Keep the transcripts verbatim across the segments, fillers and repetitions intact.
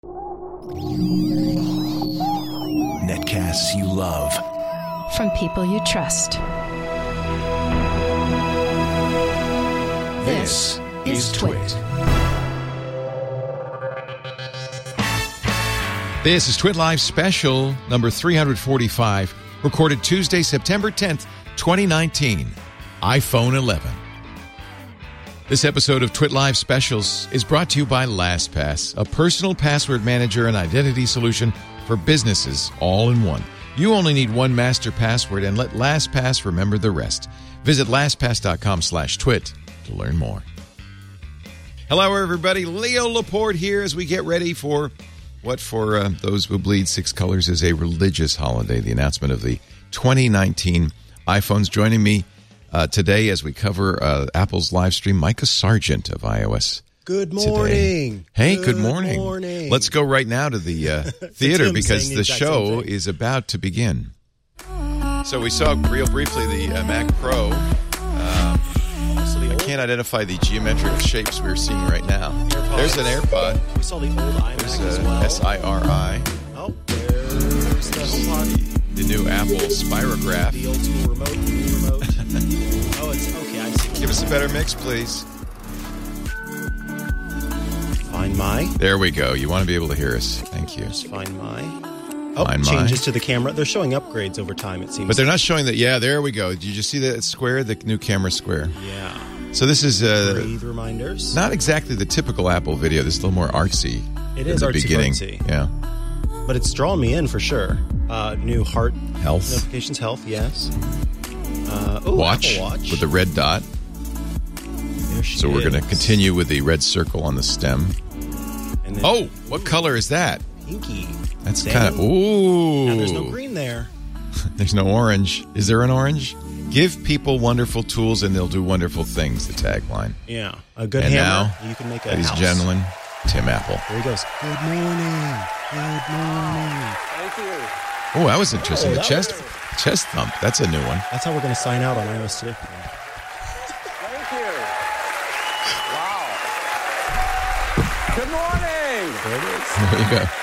Netcasts you love. From people you trust. This, this is Twit. This is Twit Live Special number three forty-five, recorded Tuesday, September tenth, twenty nineteen, iPhone eleven. This episode of Twit Live Specials is brought to you by LastPass, a personal password manager and identity solution for businesses all in one. You only need one master password and let LastPass remember the rest. Visit LastPass.com slash twit to learn more. Hello, everybody. Leo Laporte here as we get ready for what, for uh, those who bleed six colors, is a religious holiday, the announcement of the twenty nineteen iPhones. Joining me uh, today as we cover uh, Apple's live stream, Micah Sargent of iOS. Good morning. Today. Hey, good, good morning. morning. Let's go right now to the uh, theater because the, the show is about to begin. So we saw real briefly the uh, Mac Pro. Uh, I can't identify the geometric shapes we're seeing right now. AirPods. There's an AirPod. We saw the old iMac There's as a well. S I R I. Oh, there's the HomePod. The new Apple Spirograph. The old school remote, the new remote. Oh, it's okay. I see. Give us a better mix, please. Find My. There we go. You want to be able to hear us. Thank you. Just Find My. Oh, Find My. changes to the camera. They're showing upgrades over time, it seems. But they're not showing that. Yeah, there we go. Did you just see that square? The new camera square. Yeah. So this is uh, Breathe reminders. not exactly the typical Apple video. This is a little more artsy. It in is the artsy beginning. fartsy. Yeah. But it's drawing me in for sure. Uh, new heart Health. notifications, health, yes. Uh, ooh, Watch, Apple Watch. with the red dot. There she So we're going to is. continue with the red circle on the stem. And then, Oh, what color is that? pinky. That's Dang. kind of ooh. Now there's no green there. There's no orange. Is there an orange? Give people wonderful tools and they'll do wonderful things, the tagline. Yeah, a good And hammer. now, You can make a Ladies house. and gentlemen, Tim Apple. There he goes. Good morning. Good morning. Thank you. Oh, that was interesting. Oh, the that chest was- chest thump. That's a new one. That's how we're going to sign out on iOS today. Thank you. Wow. Good morning. There it is. There you go.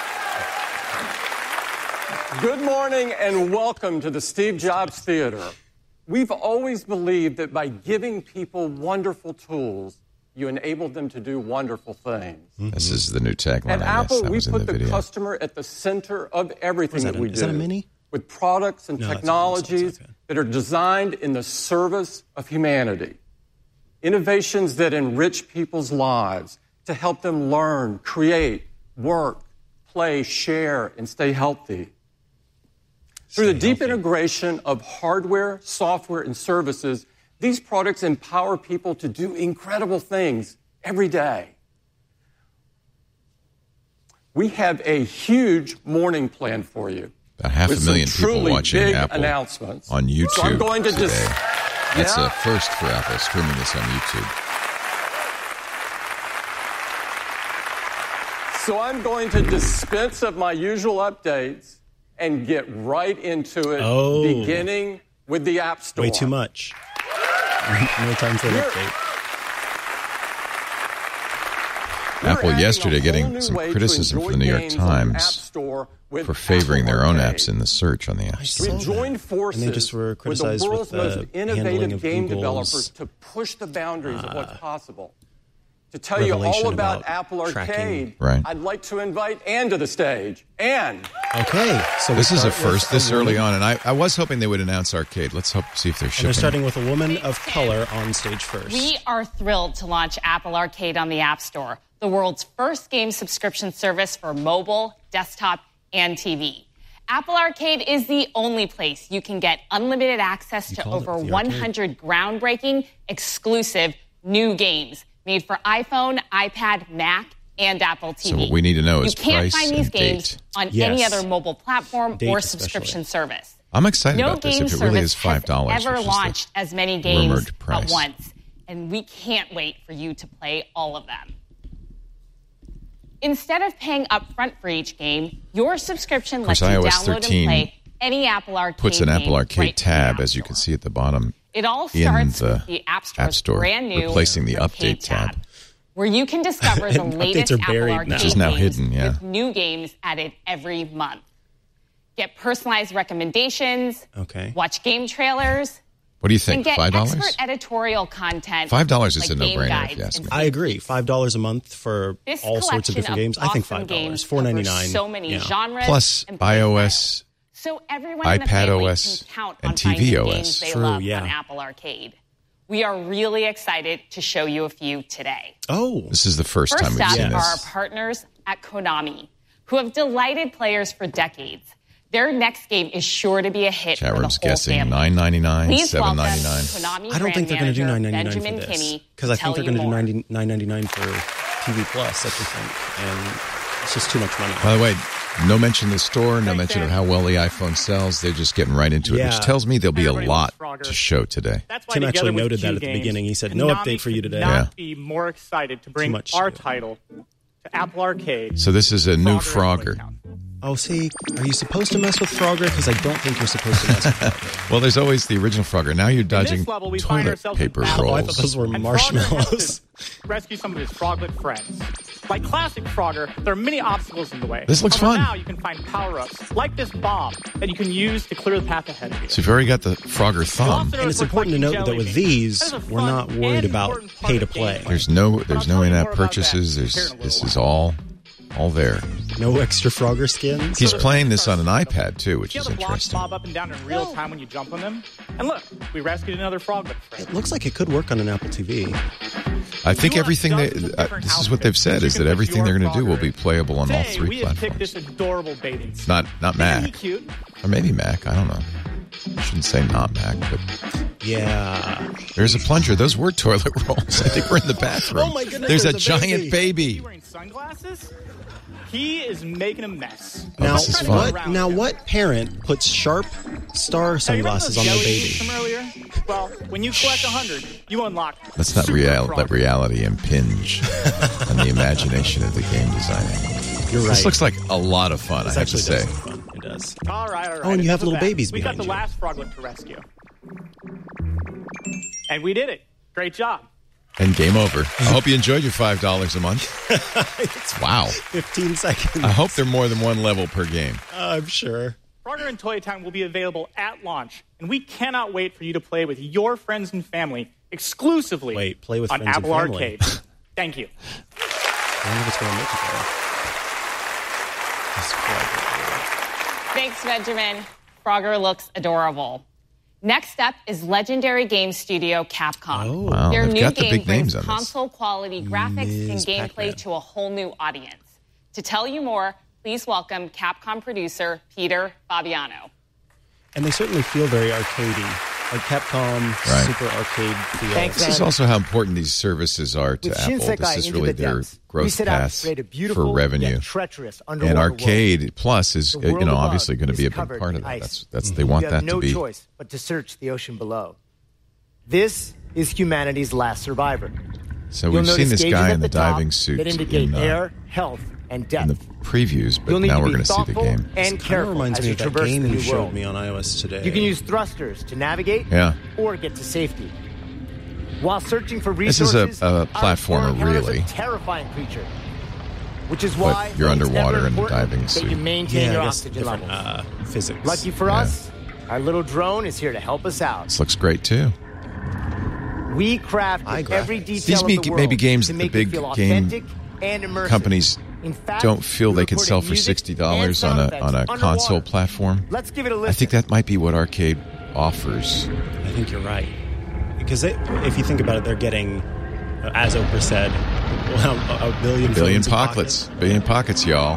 Good morning and welcome to the Steve Jobs Theater. We've always believed that by giving people wonderful tools, you enable them to do wonderful things. This is the new tagline. At I guess. Apple, that we was in put the the, video. customer at the center of everything Is that that, a- we is do. that a mini? With products and No, that's- technologies that's okay. that are designed in the service of humanity. Innovations that enrich people's lives to help them learn, create, work, play, share, and stay healthy. Through the deep integration of hardware, software, and services, these products empower people to do incredible things every day. We have a huge morning planned for you. About half a with million some people truly watching big Apple announcements. on YouTube So I'm going to today. dis- That's Yeah. a first for Apple, streaming this on YouTube. So I'm going to dispense of my usual updates and get right into it, Oh. beginning with the App Store. Way too much. No time for an Here- update. We're Apple adding a yesterday whole getting new some way to criticism enjoy from the New York games on the App Times Store with for favoring Apple their own Arcade. apps in the search on the App Store. We've joined forces And they just were with the criticized with world's the most handling innovative of game Google's, developers to push the boundaries of what's possible. To tell you all revelation about, about Apple tracking. Arcade, Right. I'd like to invite Ann to the stage. Ann! Okay, so we This is a start with first this early woman- on, and I, I was hoping they would announce Arcade. Let's hope see if they're And shipping. they're starting with a woman of color on stage first. We are thrilled to launch Apple Arcade on the App Store, the world's first game subscription service for mobile, desktop, and T V. Apple Arcade is the only place you can get unlimited access to called it over the one hundred groundbreaking, exclusive new games made for iPhone, iPad, Mac, and Apple T V. So what we need to know is you can't price find these and games date. on Yes. any other mobile platform Date or especially. subscription service. I'm excited No about this. game If it really service is five dollars, has ever which is the launched as many games rumored price. at once, and we can't wait for you to play all of them. Instead of paying upfront for each game, your subscription lets you iOS download and thirteen play any Apple Arcade puts an game Apple Arcade right from the tab, App as you Store. can see at the bottom, It all in starts the with the App Store's App Store, brand new replacing the Arcade Update tab. where you can discover the And latest updates are Apple buried Arcade now. Which is now games hidden, yeah. with new games added every month. Get personalized recommendations, Okay. watch game trailers, What do you and think? get Five dollars? expert editorial content. Five dollars is like a game no-brainer, guides if you ask and me. I agree. Five dollars a month for This all sorts of collection different games. I think awesome five dollars. games Four ninety nine. covers So many yeah. genres. Plus and play iOS, styles. So everyone in the family iPadOS, can count and on T V finding O S. games they True, love yeah. on Apple Arcade. We are really excited to show you a few today. Oh, This is the first, time First we've up seen are our this. partners at Konami, who have delighted players for decades. Their next game is sure to be a hit Chat for the room's whole guessing family. nine ninety-nine, Please seven welcome ninety-nine. Konami I don't think they're going to do nine brand ninety nine manager for Benjamin this Kinney because I to tell think they're you going to do more. nine ninety-nine for T V Plus. That's the thing, and it's just too much money. By the way, no mention of the store, no mention of how well the iPhone sells. They're just getting right into it, Yeah. which tells me there'll be a Everybody lot loves Frogger. to show today. That's why Tim together actually with noted that Q at the Games, beginning. He said, "No Konami update for you could today." Not Yeah. be more excited to bring much to our do. title to Apple Arcade. So this is a new Frogger and Frogger. Toytown. Oh, see, are you supposed to mess with Frogger? Because I don't think you're supposed to mess with Frogger. Well, there's always the original Frogger. Now you're In dodging this level, we find toilet ourselves in paper battle. Oh, I rolls. thought those were And Frogger marshmallows. has to rescue some of his Froglet friends. Like classic Frogger, there are many obstacles in the way. This looks However, fun. Now you can find power-ups, like this bomb, that you can use to clear the path ahead of you. So you've already got the Frogger thumb. And it's important to note that with these, we're not worried about pay to play. There's no there's no in-app purchases. There's this is all all there. No extra Frogger skins. He's playing this on an iPad too, which See how is the blocks interesting. bob up and down in real time when you jump on them? And look, we rescued another Froglet friend. It looks like it could work on an Apple T V. I think You have everything they dozens of uh, different this is what they've outfits said you is can that put everything your they're going to do will Frogger be in. playable on all Today, three we have picked platforms. this adorable bathing suit. Not not Isn't he Mac cute? or maybe Mac. I don't know. I shouldn't say not Mac, but Yeah. there's a plunger. Those were toilet rolls. I think we're in the bathroom. Oh, my goodness, There's, there's a, a giant Is baby. he wearing sunglasses? He is making a mess. Oh, Now, this is Trying to fun. go what? around Now, him. what parent puts sharp star Hey, you remember sunglasses those on their jelly baby? beans from earlier? Well, when you collect one hundred, you unlock. Let's not Super real, Frogger. let reality impinge on the imagination of the game designer. You're right. This looks like a lot of fun, This I have to actually say. does look fun. It does. All right, all right. Oh, and you have Enough little of that. babies We got behind the you. last Froglet to rescue. And we did it. Great job. And game over. I hope you enjoyed your five dollars a month. Wow. fifteen seconds. I hope they're more than one level per game. I'm sure. Frogger and Toytown will be available at launch, and we cannot wait for you to play with your friends and family exclusively Wait, play with on friends and Apple family. Arcade. Thank you. I wonder if it's going to make it. Thanks, Benjamin. Frogger looks adorable. Next up is legendary game studio Capcom. Oh. Wow, Their they've new got the game big names brings on this. console-quality graphics Miz and gameplay Pac-Man. to a whole new audience. To tell you more, please welcome Capcom producer Peter Fabiano. And they certainly feel very arcadey. Like Capcom, Right. super arcade feel. Thanks, This is also how important these services are to With Apple. Shinsekai This is Into really the their Depths, we growth set out to path create a beautiful for revenue. yet treacherous And underwater Arcade Plus is, world. The uh, world you know, above obviously going to is be a big covered part of in that. ice. That's that's they want you have that no to be. choice but to search the ocean below. This is humanity's last survivor. So You'll we've seen notice this gauges guy at in the the top diving suit that indicate in, uh, air, health, and in depth. the previews, but You'll need now to we're be going to see the thoughtful game. and Kind of careful reminds as me you of that traverse game the you new showed world. me on iOS today. You can use thrusters to navigate Yeah. or get to safety. While searching for This is resources, a- a our platformer, explorer encounters really. a terrifying creature. Which is But why you're it's underwater ever in a important diving that suit. you maintain yeah, your I guess oxygen different levels. uh, physics. Lucky for Yeah. us, our little drone is here to help us out. This looks great too. We craft Eye every graphics. detail These of be- the world maybe games to that the make big it feel game authentic and immersive. Companies In fact, don't feel we they can recorded sell for music sixty dollars and on sound a effects on a underwater. console platform. Let's give it a listen. I think that might be what Arcade offers. I think you're right. Because they, if you think about it, they're getting, uh, as Oprah said, well, a, a billion A billion phones in pockets. pocket. Billion pockets, y'all.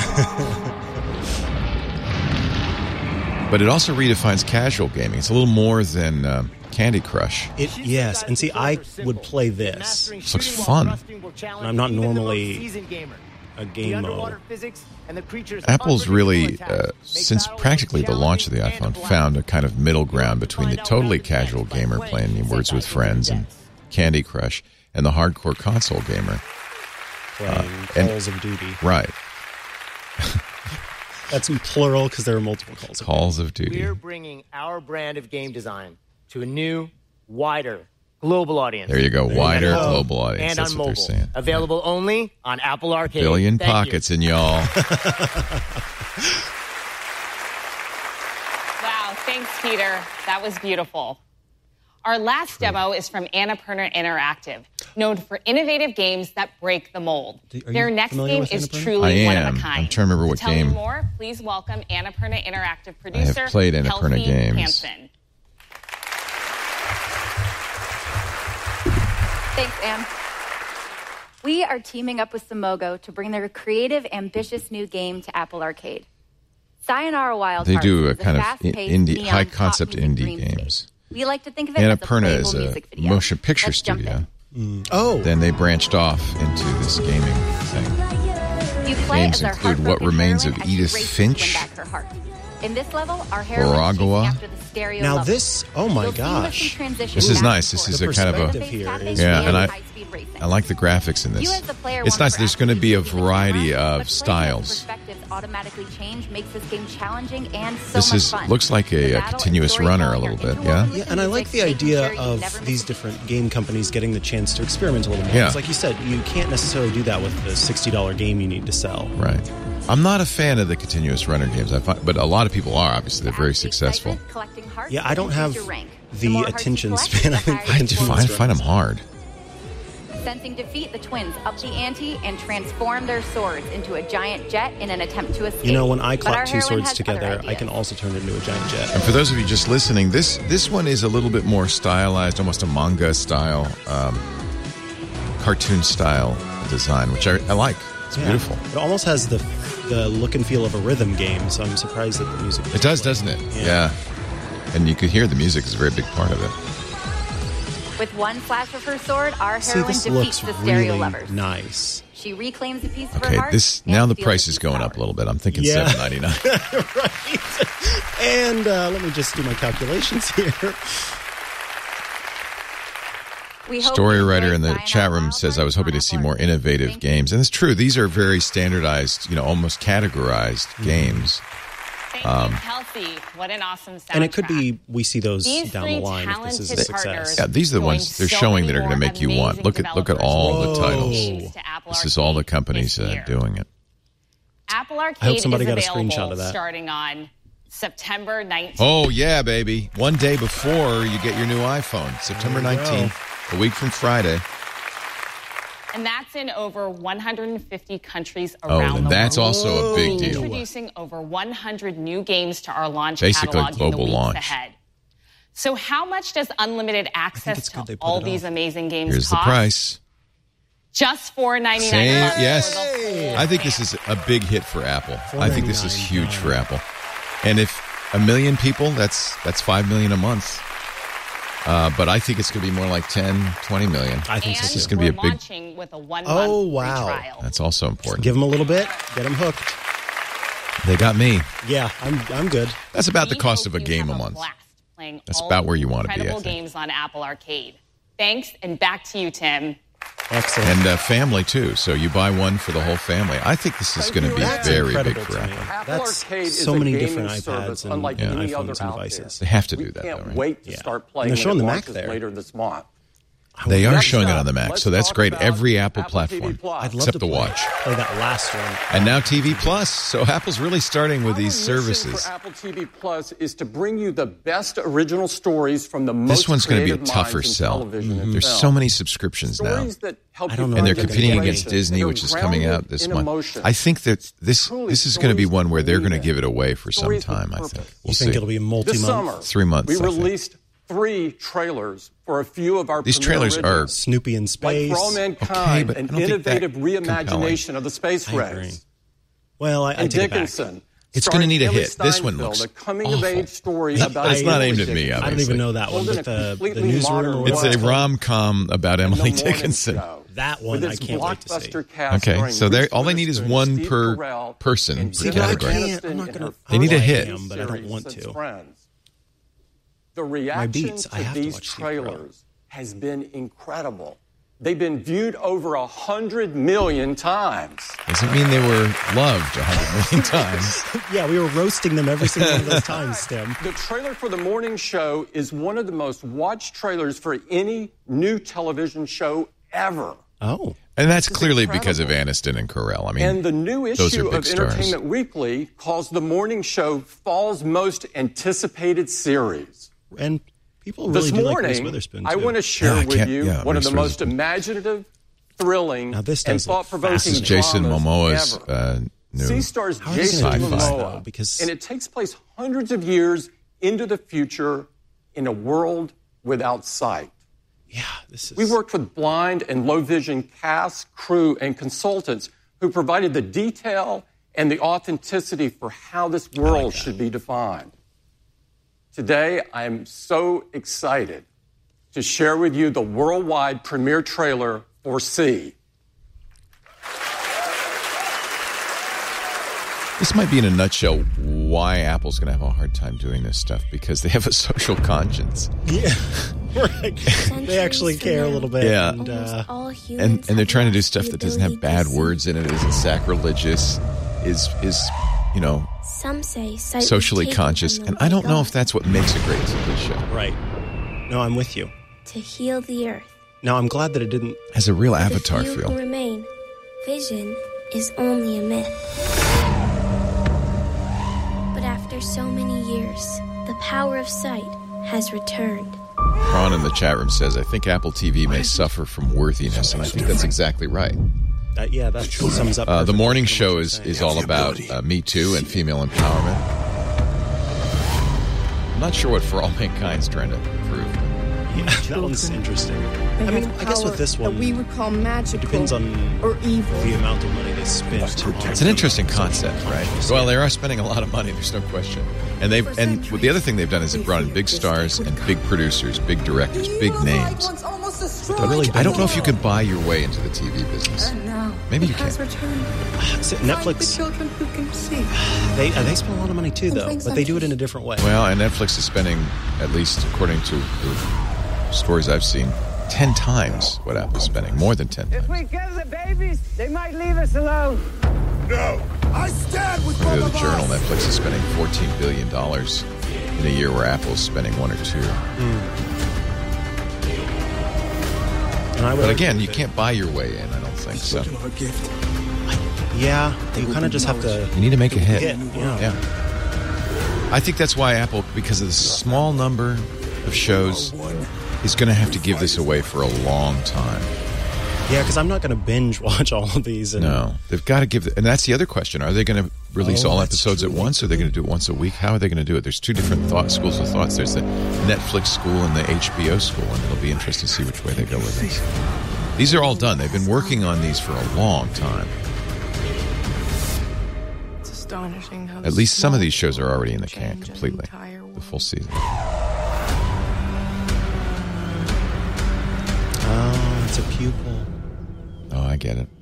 But it also redefines casual gaming. It's a little more than um, Candy Crush. It, yes, and see, I would play this. This looks fun. I'm not normally a game mode. Apple's really, uh, since practically the launch of the iPhone, found a kind of middle ground between the totally casual gamer playing Words with Friends and Candy Crush and the hardcore console gamer. Playing and- Calls of Duty. Right. That's in plural because there are multiple calls. Of Calls of Duty. We're bringing our brand of game design to a new, wider, global audience. There you go. Wider And on- global audience. And That's on what mobile. they're saying. Available only on Apple Arcade. Billion Thank pockets you. in y'all. Wow, thanks, Peter. That was beautiful. Our last demo is from Annapurna Interactive, known for innovative games that break the mold. Are you Their next familiar game with is Annapurna? truly I one am. of a kind. I'm trying to remember what to tell game. you more, please welcome Annapurna Interactive producer I have played Annapurna Kelsey games. Hansen. Thanks, Anne. We are teaming up with Simogo to bring their creative, ambitious new game to Apple Arcade. Sayonara Wild They Hearts do a is kind of fast-paced, indie, neon high-concept pop music indie dreamscape. games. We like to think of it as a Annapurna playable is a music video. motion picture Let's jump studio. in. Oh. Then they branched off into this gaming thing. You play Games as our include What heartbroken Remains of heroine as she Edith races to Finch. win back her heart. In this level, our heroine is Baragawa. chasing after the stereo Now lover. this, oh my You'll seamlessly gosh. transition This is back nice. and This is forth. a kind of a- perspective here is Yeah, really- and I- high-speed racing. I like the graphics in this. You as the player It's want nice. for There's going to be a accuracy, variety but of playing as styles. perspectives automatically change makes this game challenging and so This much is fun. looks like The a, a battle and continuous runner a storytelling little are bit. interwoven Yeah. with Yeah, the and I like music, the making idea sure you of never miss these a beat. different game companies getting the chance to experiment a little more. Yeah. Because like you said, you can't necessarily do that with the sixty dollars game you need to sell. Right. I'm not a fan of the continuous runner games. I find, but a lot of people are. Obviously, they're very Adds the successful. excitement, collecting hearts Yeah, I don't increase have your rank. the more hearts you attention collect, span, the I think, higher for I your continuous points. find, find them hard. Sensing defeat, the twins up the ante and transform their swords into a giant jet in an attempt to escape. You know, when I But our clap two heroine swords has other together, I ideas. can also turn it into a giant jet. And for those of you just listening, this this one is a little bit more stylized, almost a manga style, um, cartoon style design, which I, I like. It's Yeah. beautiful. It almost has the the look and feel of a rhythm game, so I'm surprised that the music. It does, doesn't it? Yeah. Yeah. And you could hear the music is a very big part of it. With one flash of her sword, our See, heroine this defeats looks the stereo really lovers. nice. She reclaims a piece of Okay, her heart. this and now the steals price a is piece going of up a ours. little bit. I'm thinking Yeah. seven ninety-nine. Right. And uh, let me just do my calculations here. We hope Story you writer enjoy in the Sayonara chat room Wild says, I was Hearts hoping to on see Apple more Arcade. innovative Thank you. games. And it's true. These are very standardized, you know, almost categorized Mm-hmm. games. Thank Um, you, Kelsey. What an awesome soundtrack. And it could be we see those These down three the line if this is a talented success. partners Yeah, these are the joined ones they're so showing many that are going to more make you want. amazing Look at look at developers all the bringing titles. games to Apple This is all the Arcade companies this uh, year. doing it. Apple Arcade I hope somebody is got a available screenshot of that. starting on September nineteenth. Oh, yeah, baby. One day before you get your new iPhone, September There you go. nineteenth, a week from Friday. And that's in over one hundred fifty countries Oh, around and the that's world. also a big deal. Introducing over one hundred new games to our launch Basically catalog in the global weeks launch. ahead. So how much does unlimited access it's good they to put all it these off. amazing games Here's the cost? price. Just four ninety-nine. Same, for the yes. whole I think this is a big hit for Apple. I think this is four huge ninety-nine. for Apple. And if a million people, that's that's five million a month. Uh, but I think it's going to be more like ten, twenty million. I think And so. This is too. going to be a we're big. launching with a one-month Oh, free wow. trial. That's also important. Give them a little bit, get them hooked. They got me. Yeah, I'm I'm good. That's about the We cost hope of a you game have a month. blast playing That's all about where you these wanna be, I incredible think. games on Apple Arcade. Thanks, and back to you, Tim. Excellent. And uh, family, too. So you buy one for the whole family. I think this is going to be That's very big incredible for to me. Apple. Apple That's Arcade is so a many gaming different service iPads and unlike Yeah. any iPhones other and out devices. They have to We do that, can't though, right? wait to Yeah. start playing And they're showing when the it Mac launches there. later this month. They are Next showing it up, on the Mac, let's so that's talk great. about Every Apple, Apple platform, T V Plus. I'd love except to the play, Watch. play that last one. And now T V Plus. So Apple's really starting with Our these mission services. for Apple T V Plus is to bring you the best original stories from the most This one's going to be a creative tougher minds in sell. television and There's film. so many subscriptions now. Stories that help I don't you know find And they're if they're competing gonna get against any. Disney, They're which is coming out grounded this in month. emotion. I think that this Truly this is going to be stories one where with they're going to meaning. give it away for some Stories with time, I purpose. think. You We'll think see. it'll be This multi-month? summer, Three months, we I think. released three trailers for a few of our These premier trailers are- originals. Snoopy in Like space. For All Okay, Mankind, but I an don't think that innovative reimagination of the space I agree. race. Well, I, I And take it back. Dickinson. It's gonna starring need a Haley hit. This one Steinfeld, looks a coming-of-age awful. story But about it's not Emily aimed at me, Dickinson. I don't even know that one, Told in but a the, the completely newsroom modern or way. It's what a it's called? rom-com about The Emily Morning Dickinson. Show. That one With I its can't wait to see. blockbuster cast Okay, starring so they're- Reese all they need is Witherspoon, one Steve per Carell, person and per Jennifer category. Aniston I'm not in gonna- her They need a first hit. am, but I don't series want since to. Friends. The reaction beats, I to have to these watch Steve Carell. trailers has been incredible. they've been viewed over a hundred million times. Doesn't mean they were loved a hundred million times. Yeah, we were roasting them every single one of those times, Tim. The trailer for the morning show is one of the most watched trailers for any new television show ever. Oh. And that's This is clearly incredible. because of Aniston and Carell. I mean, And the new those issue are big of stars. Entertainment Weekly calls the morning show fall's most anticipated series. And people really This do like morning, Reese Witherspoon, I too. want to share Yeah, I with can't- you yeah, one Reese of the most Witherspoon. imaginative, thrilling, Now, this and does look thought-provoking This is Jason dramas Momoa's ever. uh, new C stars How are they Jason gonna do this, Momoa, though? Because- and it takes place hundreds of years into the future in a world without sight. Yeah, this is... We worked with blind and low vision cast, crew, and consultants who provided the detail and the authenticity for how this world should be defined. Today, I am so excited to share with you the worldwide premiere trailer for C. This might be in a nutshell why Apple's going to have a hard time doing this stuff, because they have a social conscience. Yeah, right. They actually care a little bit. Yeah. And, uh, And and they're trying to do stuff that doesn't have bad words in it, isn't sacrilegious, is is you know Some say sight was socially taken conscious, from and them I don't by know God if that's what makes a great good show. right. No, I'm with you. to heal the earth. Now, I'm glad that it didn't... Has a real For the Avatar few feel. who remain, vision is only a myth. But after so many years, the power of sight has returned. Ron in the chat room says, I think Apple T V may suffer from worthiness, and I think that's exactly right. Uh, yeah, that sums up... Uh, the perfectly morning what show you're is, saying. is all about uh, Me Too and female empowerment. I'm not sure what For All Mankind's trying to prove. Yeah, that one's interesting. I mean, I guess with this one, that we would call magical it depends on or evil. the amount of money they spend. It's an interesting concept, right? Well, they are spending a lot of money. There's no question. And they and the other thing they've done is they've brought in big stars and big producers, big directors, big names. But really I don't know if you can buy your way into the T V business. Maybe you can. So Netflix, Children who can see. they uh, they spend a lot of money too, though, but they do it in a different way. Well, and Netflix is spending, at least according to the stories I've seen, ten times what Apple's spending, more than ten times. If we get the babies, they might leave us alone. No, I stand with According both to of the Journal, us. Netflix is spending fourteen billion dollars in a year where Apple's spending one or two. And I would But argue again, you that- can't buy your way in, I don't think so. Our gift. Yeah, you kind of just have to. You need to make a hit. Hit, yeah. Yeah. I think that's why Apple, because of the small number of shows, is going to have to give this away for a long time. Yeah, because I'm not going to binge watch all of these. And, No, they've got to give, and that's the other question. Are they going to release Oh, all that's episodes true. at once, or are they going to do it once a week? How are they going to do it? There's two different thought schools of thoughts. There's the Netflix school and the H B O school, and it'll be interesting to see which way they go with this. These are all done. They've been working on these for a long time. It's astonishing how At least some of these shows are already in the can change an completely, entire the full season. Oh, it's a pupil. Oh, I get it.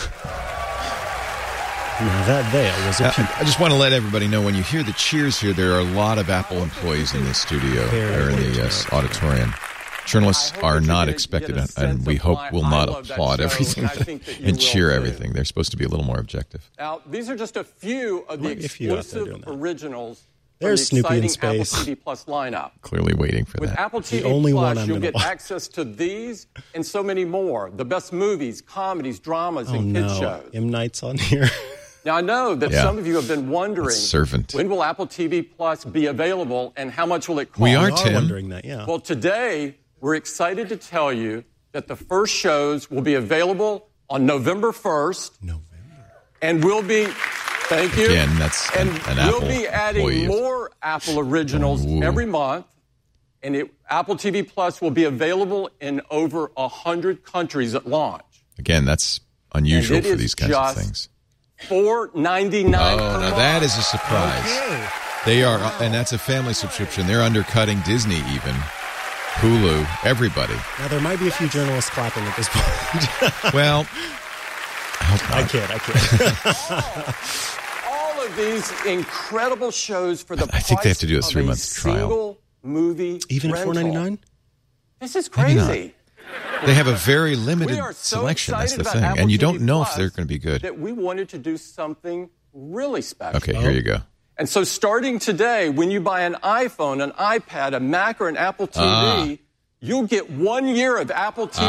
Now that there was a Uh, pupil. I just want to let everybody know, when you hear the cheers here, there are a lot of Apple employees in this studio Very or in the uh, auditorium. Journalists I hope are that you not get- expected, get a and sense we of hope why will I not love that applaud show, everything and I think that you and will cheer too. everything. They're supposed to be a little more objective. Now, these are just a few of the Might be a few out there exclusive doing that. originals There's from the Snoopy in exciting space. Apple T V Plus lineup. Clearly waiting for With that. Apple T V only one Plus, I'm you'll gonna get watch. access to these and so many more. The best movies, comedies, dramas, Oh and kids no, shows. M. Night's on here. Now, I know that Yeah. some of you have been wondering, It's Servant. when will Apple T V Plus be available and how much will it cost? We are, We are Tim. wondering that, yeah. Well, today, we're excited to tell you that the first shows will be available on November first. November. And we'll be, thank you. Again, that's an- and an we'll Apple be adding employee. more Apple originals Ooh. every month. And it, Apple T V Plus will be available in over one hundred countries at launch. Again, that's unusual And it for is these kinds of just things. four ninety-nine Oh, per now month. that is a surprise. They are, and that's a family subscription. They're undercutting Disney even, Hulu, everybody. Now there might be a few journalists clapping at this point. Well, I hope not. I kid, I kid. All of these incredible shows for the I think they have price to do a of three-month trial. single movie Even at rental. four ninety-nine? This is Maybe not. crazy. Apple They have a Plus. very limited We are so selection. That's the excited thing. about Apple And you T V don't know if Plus they're going to be good. That we wanted to do something really special. Okay, here you go. And so starting today, when you buy an iPhone, an iPad, a Mac, or an Apple T V, Ah. you'll get one year of Apple T V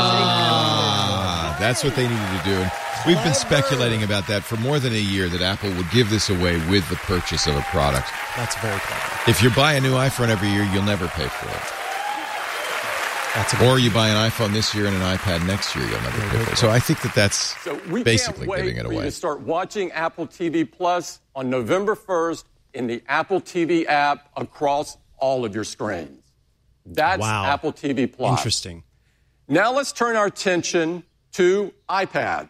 Ah, that's what they needed to do. And we've been speculating about that for more than a year, that Apple would give this away with the purchase of a product. That's very clever. If you buy a new iPhone every year, you'll never pay for it. That's a or you buy an iPhone this year and an iPad next year, you'll never pay for it. So I think that that's So we basically can't wait giving it for you away. to start watching Apple T V Plus on November first in the Apple T V app across all of your screens. That's Wow. Apple T V Plus. Interesting. Now let's turn our attention to iPad.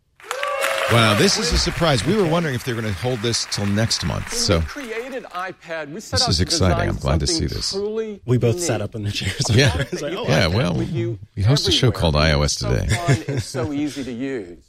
Wow, this is a surprise. We were wondering if they were going to hold this till next month. When So we created iPad, we set This out is to exciting. design I'm glad to something see this. truly We both unique. sat up in the chairs. Yeah. It's like, oh, yeah, iPad. well, with you we host a show everywhere. called iOS It's so Today. fun and so easy to use.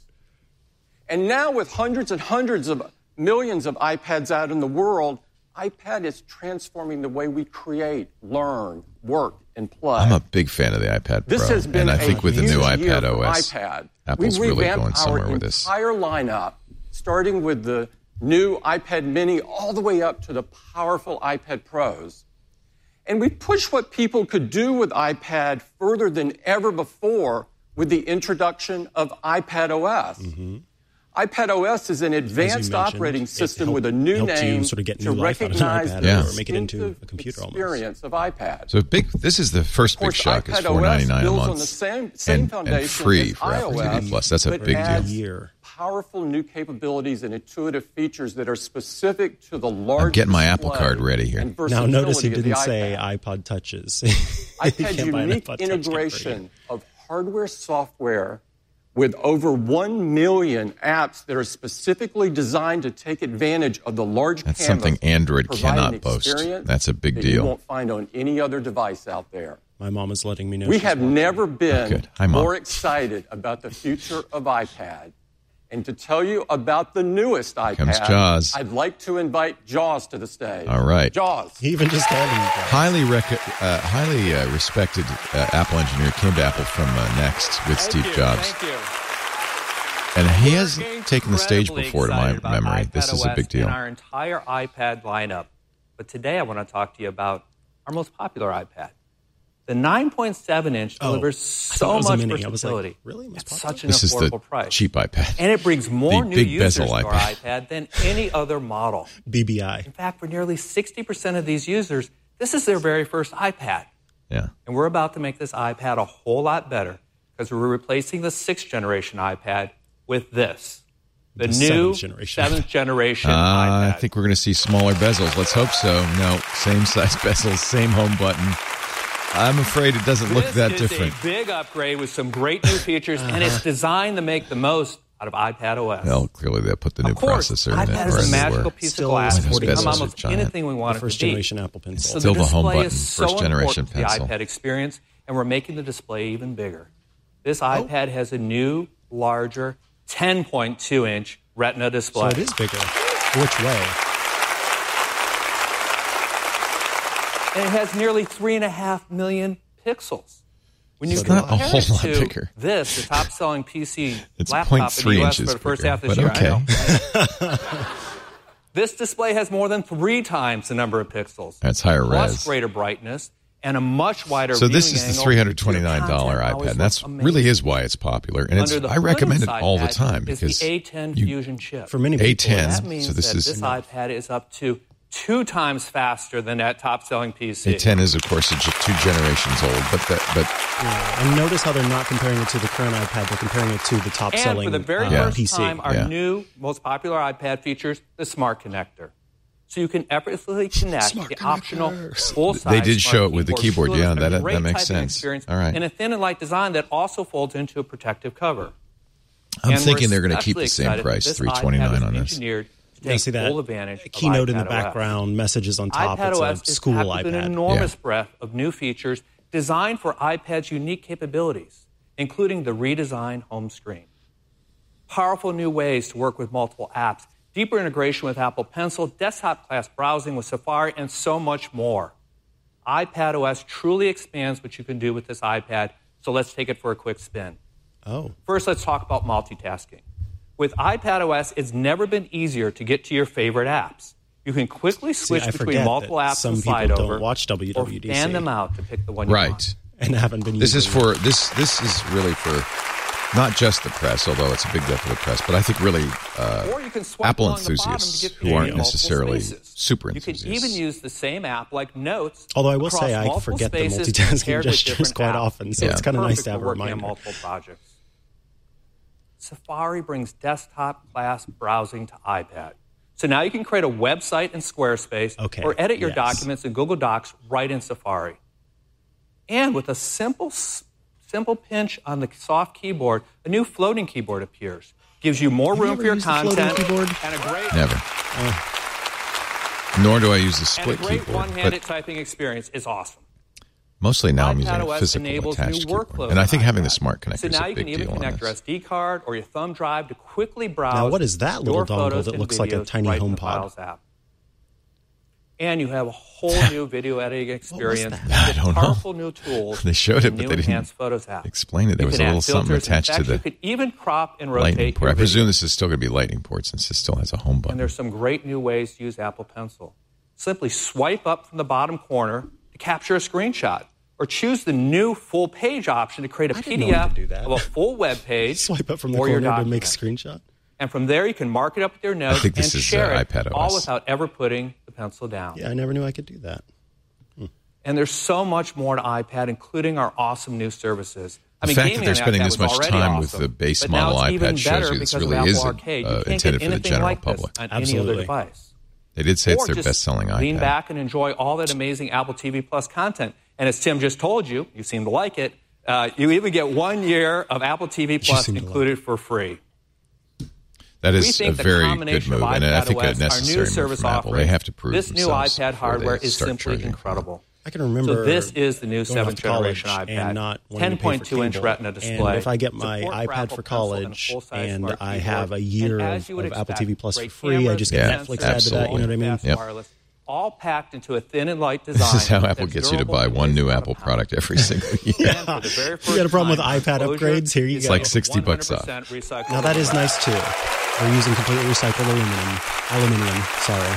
And now with hundreds and hundreds of millions of iPads out in the world, iPad is transforming the way we create, learn, work, and play. I'm a big fan of the iPad Pro. This has been and I a think with the new huge year iPad for O S, iPad. Apple's We've really revamped going somewhere our with this. entire lineup, starting with the new iPad Mini all the way up to the powerful iPad Pros. And we pushed what people could do with iPad further than ever before with the introduction of iPad O S. Mm-hmm. iPad O S is an advanced operating system helped- with a new helped you name sort of get to new life out of an recognize iPad the Yeah. or make it into distinctive a computer almost. experience of iPad. So big. This is the first Of big course, shock. It's iPad four ninety nine a builds month, on the same, same and, foundation and free as for Apple T iOS, V Plus. That's a but big adds deal. Year. powerful new capabilities and intuitive features that are specific to the large. I'm getting my Apple display card ready here. and Now notice he versatility of didn't the say iPad. iPod touches. iPad's You can't buy an unique iPod Touch integration of hardware software with over one million apps that are specifically designed to take advantage of the large That's canvas, something Android provide cannot an boast. experience That's a big that you deal. won't find on any other device out there. My mom is letting me know. We she's have watching. never been Oh, good. Hi, Mom. more excited about the future of iPad. And to tell you about the newest iPad, comes Jaws. I'd like to invite Jaws to the stage. All right. Jaws. He even just called him. Jaws. Highly, rec- uh, highly uh, respected uh, Apple engineer came to Apple from uh, Next with Steve you, Jobs, Thank you. and he hasn't taken the stage Incredibly before, to my excited about memory. This is a iPadOS big deal. And our entire iPad lineup. But today I want to talk to you about our most popular iPad. The nine point seven inch Oh, delivers I thought it so was a much mini. I was like, versatility really? Most at popular? such an This is the affordable price. cheap iPad. And it brings more The new big users to bezel our iPad. iPad than any other model. B B I. In fact, for nearly sixty percent of these users, this is their very first iPad. Yeah. And we're about to make this iPad a whole lot better because we're replacing the sixth generation iPad with this. The, The new seventh generation. seventh generation Uh, iPad. I think we're going to see smaller bezels. Let's hope so. No, same size bezels, same home button. I'm afraid it doesn't look this that is different. a big upgrade with some great new features, and it's designed to make the most out of iPad O S. Well, clearly they put the new Of course, processor in it. iPad or is as a it magical were. piece Still of glass. It those can become bezels are almost giant. anything we want The it first to be. generation Apple Pencil. So Still the the home display button, is so first generation important to the pencil. iPad experience, and we're making the display even bigger. This Oh. iPad has a new, larger, ten point two inch Retina So display. it is bigger. Which way? And it has nearly three and a half million pixels. When you It's not a compare whole it lot to bigger. This, the top-selling P C It's laptop point in three the U S inches for the first bigger, half of this but year. okay. I know. This display has more than three times the number of pixels. That's higher plus res. greater brightness and a much wider So this viewing is the angle. three hundred twenty-nine dollars Your content iPad. always And that's looks amazing. really is why it's popular. And it's Under the I hood recommend it inside all the that time is because the A ten you- Fusion chip. For many A people. ten. That means so this that is this iPad is up to two times faster than that top-selling P C. A ten is of course a- two generations old, but that, but Yeah. And notice how they're not comparing it to the current iPad. They're comparing it to the top And selling for the very uh, Yeah. first P C. time, our Yeah. new, most popular iPad features the Smart Connector. So you can effortlessly connect Smart the optional connectors. full-size They did Smart show it with the keyboard. Really Yeah, a that- great that makes typing sense. experience All right. in a thin and light design that also folds into a protective cover. I'm And thinking we're they're going to keep especially the same excited that price, this three twenty-nine iPad is on this. engineered to Yeah, take see that full advantage of keynote in the iPadOS. background, messages on top. It's iPadOS a is school packed with an iPad. enormous Yeah. breadth of new features designed for iPad's unique capabilities, including the redesigned home screen. Powerful new ways to work with multiple apps, deeper integration with Apple Pencil, desktop-class browsing with Safari, and so much more. iPadOS truly expands what you can do with this iPad So let's take it for a quick spin. Oh. First, let's talk about multitasking. With iPadOS, it's never been easier to get to your favorite apps. You can quickly switch See, between multiple apps some and slide people over, don't watch W W D C. or fan them out to pick the one you right. want. And haven't been This is using for this. This is really for not just the press, although it's a big deal for the press, but I think really uh, Or you can swipe Apple along the bottom to enthusiasts get who aren't multiple necessarily spaces. super You can enthusiasts. even use the same app like Notes. Although I will across say I multiple forget the spaces multitasking compared with gestures different quite apps. often, so Yeah. it's kind of nice Perfect to have for a working on reminder. multiple projects. Safari brings desktop class browsing to iPad. So now you can create a website in Squarespace Okay, or edit your yes. documents in Google Docs right in Safari. And with a simple, simple pinch on the soft keyboard, a new floating keyboard appears. Gives you more Have you room ever for your used the floating content keyboard? and a great Never. Oh. Nor do I use the and a split great keyboard. one-handed But typing experience is awesome. mostly now I'm using a iPadOS physical enables attached new keyboard. workflows And I think on having the iPad. smart connector So is now a you can big even deal on connect your this. S D card or your thumb drive to quickly browse. Now, what is that little your dongle photos that and looks like a videos tiny right in the HomePod? Files app. And you have a whole new video editing experience that? with I don't know. powerful new tools. They showed it, in the but new they didn't Enhanced Photos app. explain it. There You was can a add little something filters and attached to effects. the You could even crop and lightning rotate port. your I presume video. this is still going to be lightning port since it still has a home button. And there's some great new ways to use Apple Pencil. Simply swipe up from the bottom corner to capture a screenshot, or choose the new full page option to create a I P didn't D know you F could do that. of a full web page. Swipe up from the or your corner to make a document. screenshot. And from there, you can mark it up with your notes think this and is, share uh, it, iPadOS. all without ever putting the pencil down. Yeah, I never knew I could do that. And there's so much more to iPad, including our awesome new services. I The mean, fact that gaming they're on spending iPad this was much already time with awesome, the base but now model it's even iPad shows better you this because of really Apple is Arcade. uh, You can't intended get for the anything general like this public. on Absolutely. any other device. They did say it's Or their just best-selling iPad. lean back and enjoy all that amazing Apple T V Plus content. And as Tim just told you, you seem to like it, uh, you even get one year of Apple T V Plus seem to included for free. That We is a think the very good combination move, of and I think a iPadOS, our new necessary move service from Apple. They offering, have to prove this new themselves iPad before hardware they is start simply charging. incredible. I can remember. So this is the new going off seventh to college generation iPad. and not wanting to pay ten point for two inch cable. Retina display. And if I get my support iPad Apple for Pencil and a college full-size and smart I keyboard, have a year and of, as you would of Apple expect, T V Plus for great free, I cameras, just get Yeah, Netflix sensors, added to that. You know what I mean? fast Yep. wireless, all packed into a thin and light design. This is how Apple that's gets you to durable buy and one weighs new about a Apple pound. product every single year. And for the very You first got a problem with time, iPad Closure upgrades? Here you is go. like sixty bucks one off. hundred percent recyclable. Now that is nice too. We're using completely recycled aluminum. Aluminium. Sorry.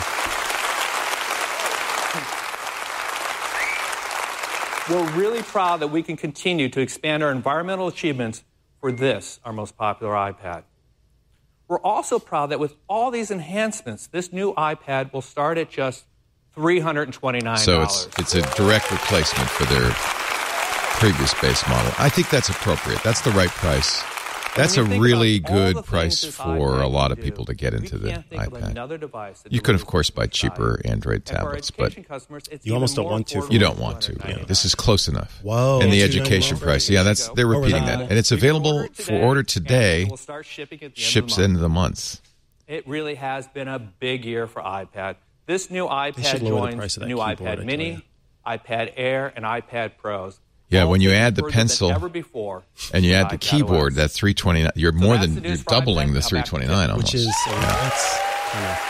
We're really proud that we can continue to expand our environmental achievements for this, our most popular iPad. We're also proud that with all these enhancements, this new iPad will start at just three hundred twenty-nine dollars. So it's it's a direct replacement for their previous base model. I think that's appropriate. That's the right price. That's a when you think really about all the good things price this for iPad a lot can of do, people to get we into the can't think of iPad. another device that You could, of delivers course, buy this cheaper value. Android And for our tablets, but education customers, it's You even almost don't more want to for affordable you don't at want to. two hundred ninety-nine dollars. This is close enough. Whoa. And the two education ninety-nine? price. Yeah, that's they're Or was repeating that- that. And it's You can available order it for today, order and today. it will start shipping at the end Ships of the end month. of the month. It really has been a big year for iPad. This new They should iPad lower the joins price of that new keyboard, I iPad tell Mini, you. iPad Air, and iPad Pros. Yeah, All when you bigger add the further than pencil ever before and you with add the iPadOS. keyboard, that three twenty-nine. You're So more that's than the you're news for doubling iPad. the Now three back to twenty-nine Tim. almost. Which is, uh, Yeah. that's kind of.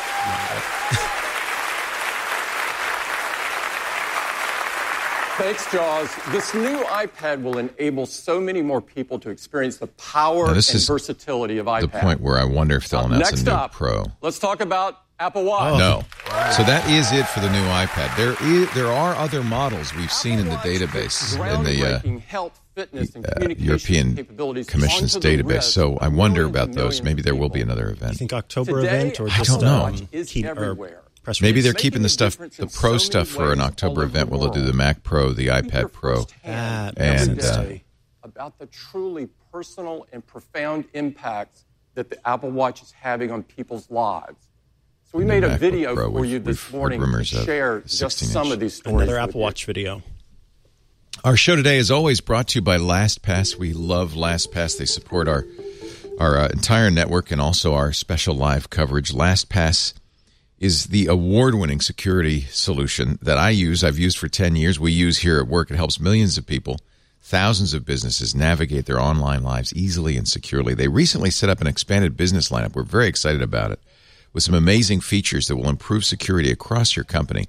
Thanks, Jaws. This new iPad will enable so many more people to experience the power Now, this and is versatility of iPad. the point where I wonder if they'll Up announce next a new up, Pro. let's talk about Apple Watch. No. So that is it for the new iPad. There is there are other models we've seen in the database in the uh, Groundbreaking health, fitness, and uh, communications European capabilities Commission's onto the database. wrist So I for wonder millions about and those. millions Maybe of there will be people. another You event. think October Today, event or I just don't know. um, is key, or everywhere. press Maybe release? they're Making keeping a the stuff, difference the in Pro so stuff many for an ways October all over event. the Will it do the world. Mac Pro, the Hear iPad Pro? firsthand That every and, uh, day about the truly personal and profound impacts that the Apple Watch is having on people's lives. So we The made a MacBook video Pro, for we've- you we've this heard morning to rumors of share the just sixteen inch. some of these stories. Another with Apple you. Watch video. Our show today is always brought to you by LastPass. We love LastPass. They support our our uh, entire network and also our special live coverage. LastPass is the award-winning security solution that I use. I've used for ten years. We use here at work. It helps millions of people, thousands of businesses navigate their online lives easily and securely. They recently set up an expanded business lineup. We're very excited about it, with some amazing features that will improve security across your company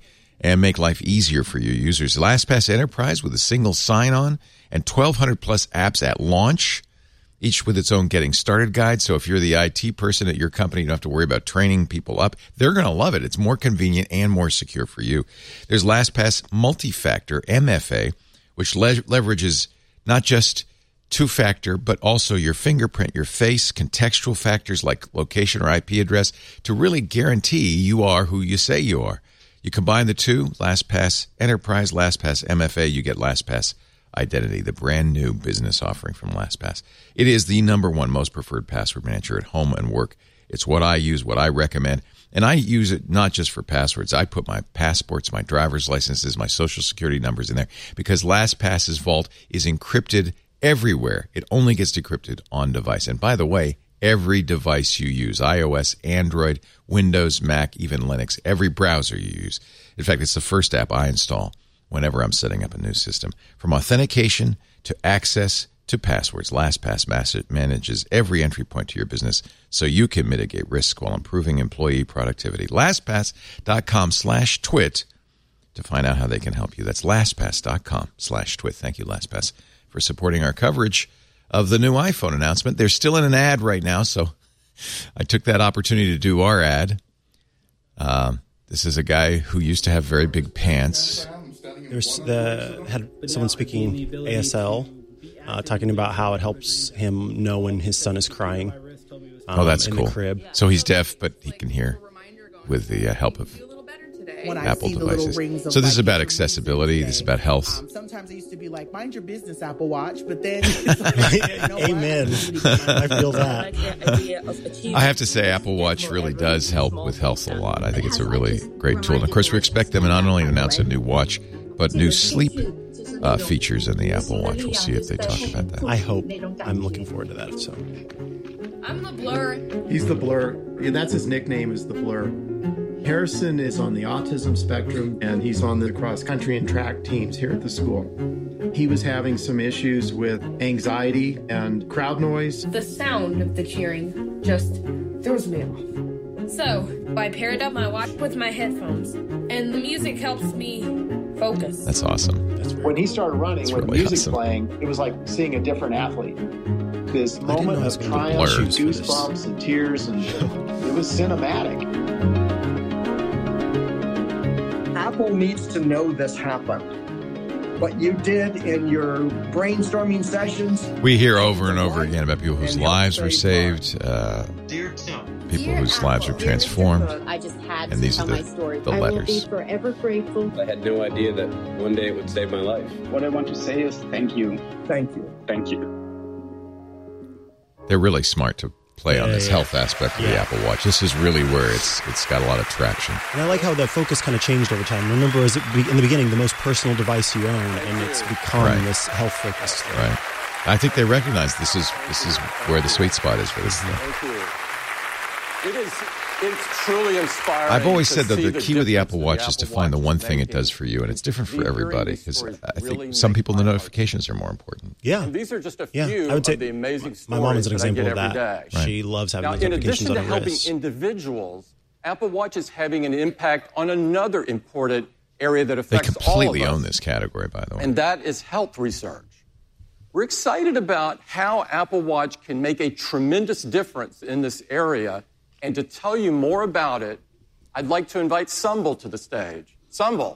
and make life easier for your users. LastPass Enterprise with a single sign-on and twelve hundred plus apps at launch, each with its own getting started guide. So if you're the I T person at your company, you don't have to worry about training people up. They're going to love it. It's more convenient and more secure for you. There's LastPass Multi-Factor, M F A, which le- leverages not just two-factor, but also your fingerprint, your face, contextual factors like location or I P address to really guarantee you are who you say you are. You combine the two, LastPass Enterprise, LastPass M F A, you get LastPass Identity, the brand new business offering from LastPass. It is the number one most preferred password manager at home and work. It's what I use, what I recommend. And I use it not just for passwords. I put my passports, my driver's licenses, my social security numbers in there because LastPass's vault is encrypted everywhere. It only gets decrypted on device. And by the way, every device you use, iOS, Android, Windows, Mac, even Linux, every browser you use. In fact, it's the first app I install whenever I'm setting up a new system. From authentication to access to passwords, LastPass manages every entry point to your business so you can mitigate risk while improving employee productivity. LastPass.com slash twit to find out how they can help you. That's LastPass.com slash twit. Thank you, LastPass, for supporting our coverage of the new iPhone announcement. They're still in an ad right now, so I took that opportunity to do our ad. Um, this is a guy who used to have very big pants. There's the had someone speaking A S L, uh, talking about how it helps him know when his son is crying. Um, oh, that's in cool. The crib. So he's deaf, but he can hear with the uh, help of When Apple I see devices. The rings of so this is like about accessibility. This is about health. Um, sometimes I used to be like, mind your business, Apple Watch, but then it's like, you know Amen. I feel that. I have to say, Apple Watch really does help with health a lot. I think it's a really great tool. And of course, we expect them not only to announce a new watch, but new sleep uh, features in the Apple Watch. We'll see if they talk about that. I hope. I'm looking forward to that. So, I'm the Blur. He's the Blur. Yeah, that's his nickname, is the Blur. Harrison is on the autism spectrum, and he's on the cross-country and track teams here at the school. He was having some issues with anxiety and crowd noise. The sound of the cheering just throws me off. So, I paired up my watch with my headphones, and the music helps me focus. That's awesome. That's when he started running, with really music awesome. playing, it was like seeing a different athlete. This I moment of triumph, and goosebumps and tears, and it was cinematic. Apple needs to know this happened. What you did in your brainstorming sessions. We hear over and over again about people whose lives were saved, uh, people whose lives were transformed, I just had and to these tell are the, my story. the I will be letters. forever grateful. I had no idea that one day it would save my life. What I want to say is thank you. Thank you. Thank you. They're really smart to play on Yeah, this yeah. health aspect of the Yeah. Apple Watch. This is really where it's it's got a lot of traction. and I like how the focus kind of changed over time. Remember, as it be, in the beginning, the most personal device you own, and it's become Right. this health focused. Right. I think they recognize this is this is where the sweet spot is for this thing. Thank you. It is, it's truly inspiring. I've always to said that see the key with the Apple difference Watch that is to Apple find the Watch one is thing it making. does for you, and it's different for Hearing everybody. these Because stories I really think some make people, the my life notifications are more important. Yeah. And these are just a Yeah, few I would say of the amazing stories my mom is an that I example get of every that. day. She loves having Now, those in notifications addition to on her helping wrist. individuals, Apple Watch is having an impact on another important area that They affects completely all of us, own this category, by the way. and that is health research. We're excited about how Apple Watch can make a tremendous difference in this area, and to tell you more about it, I'd like to invite Sumbul to the stage. Sumbul.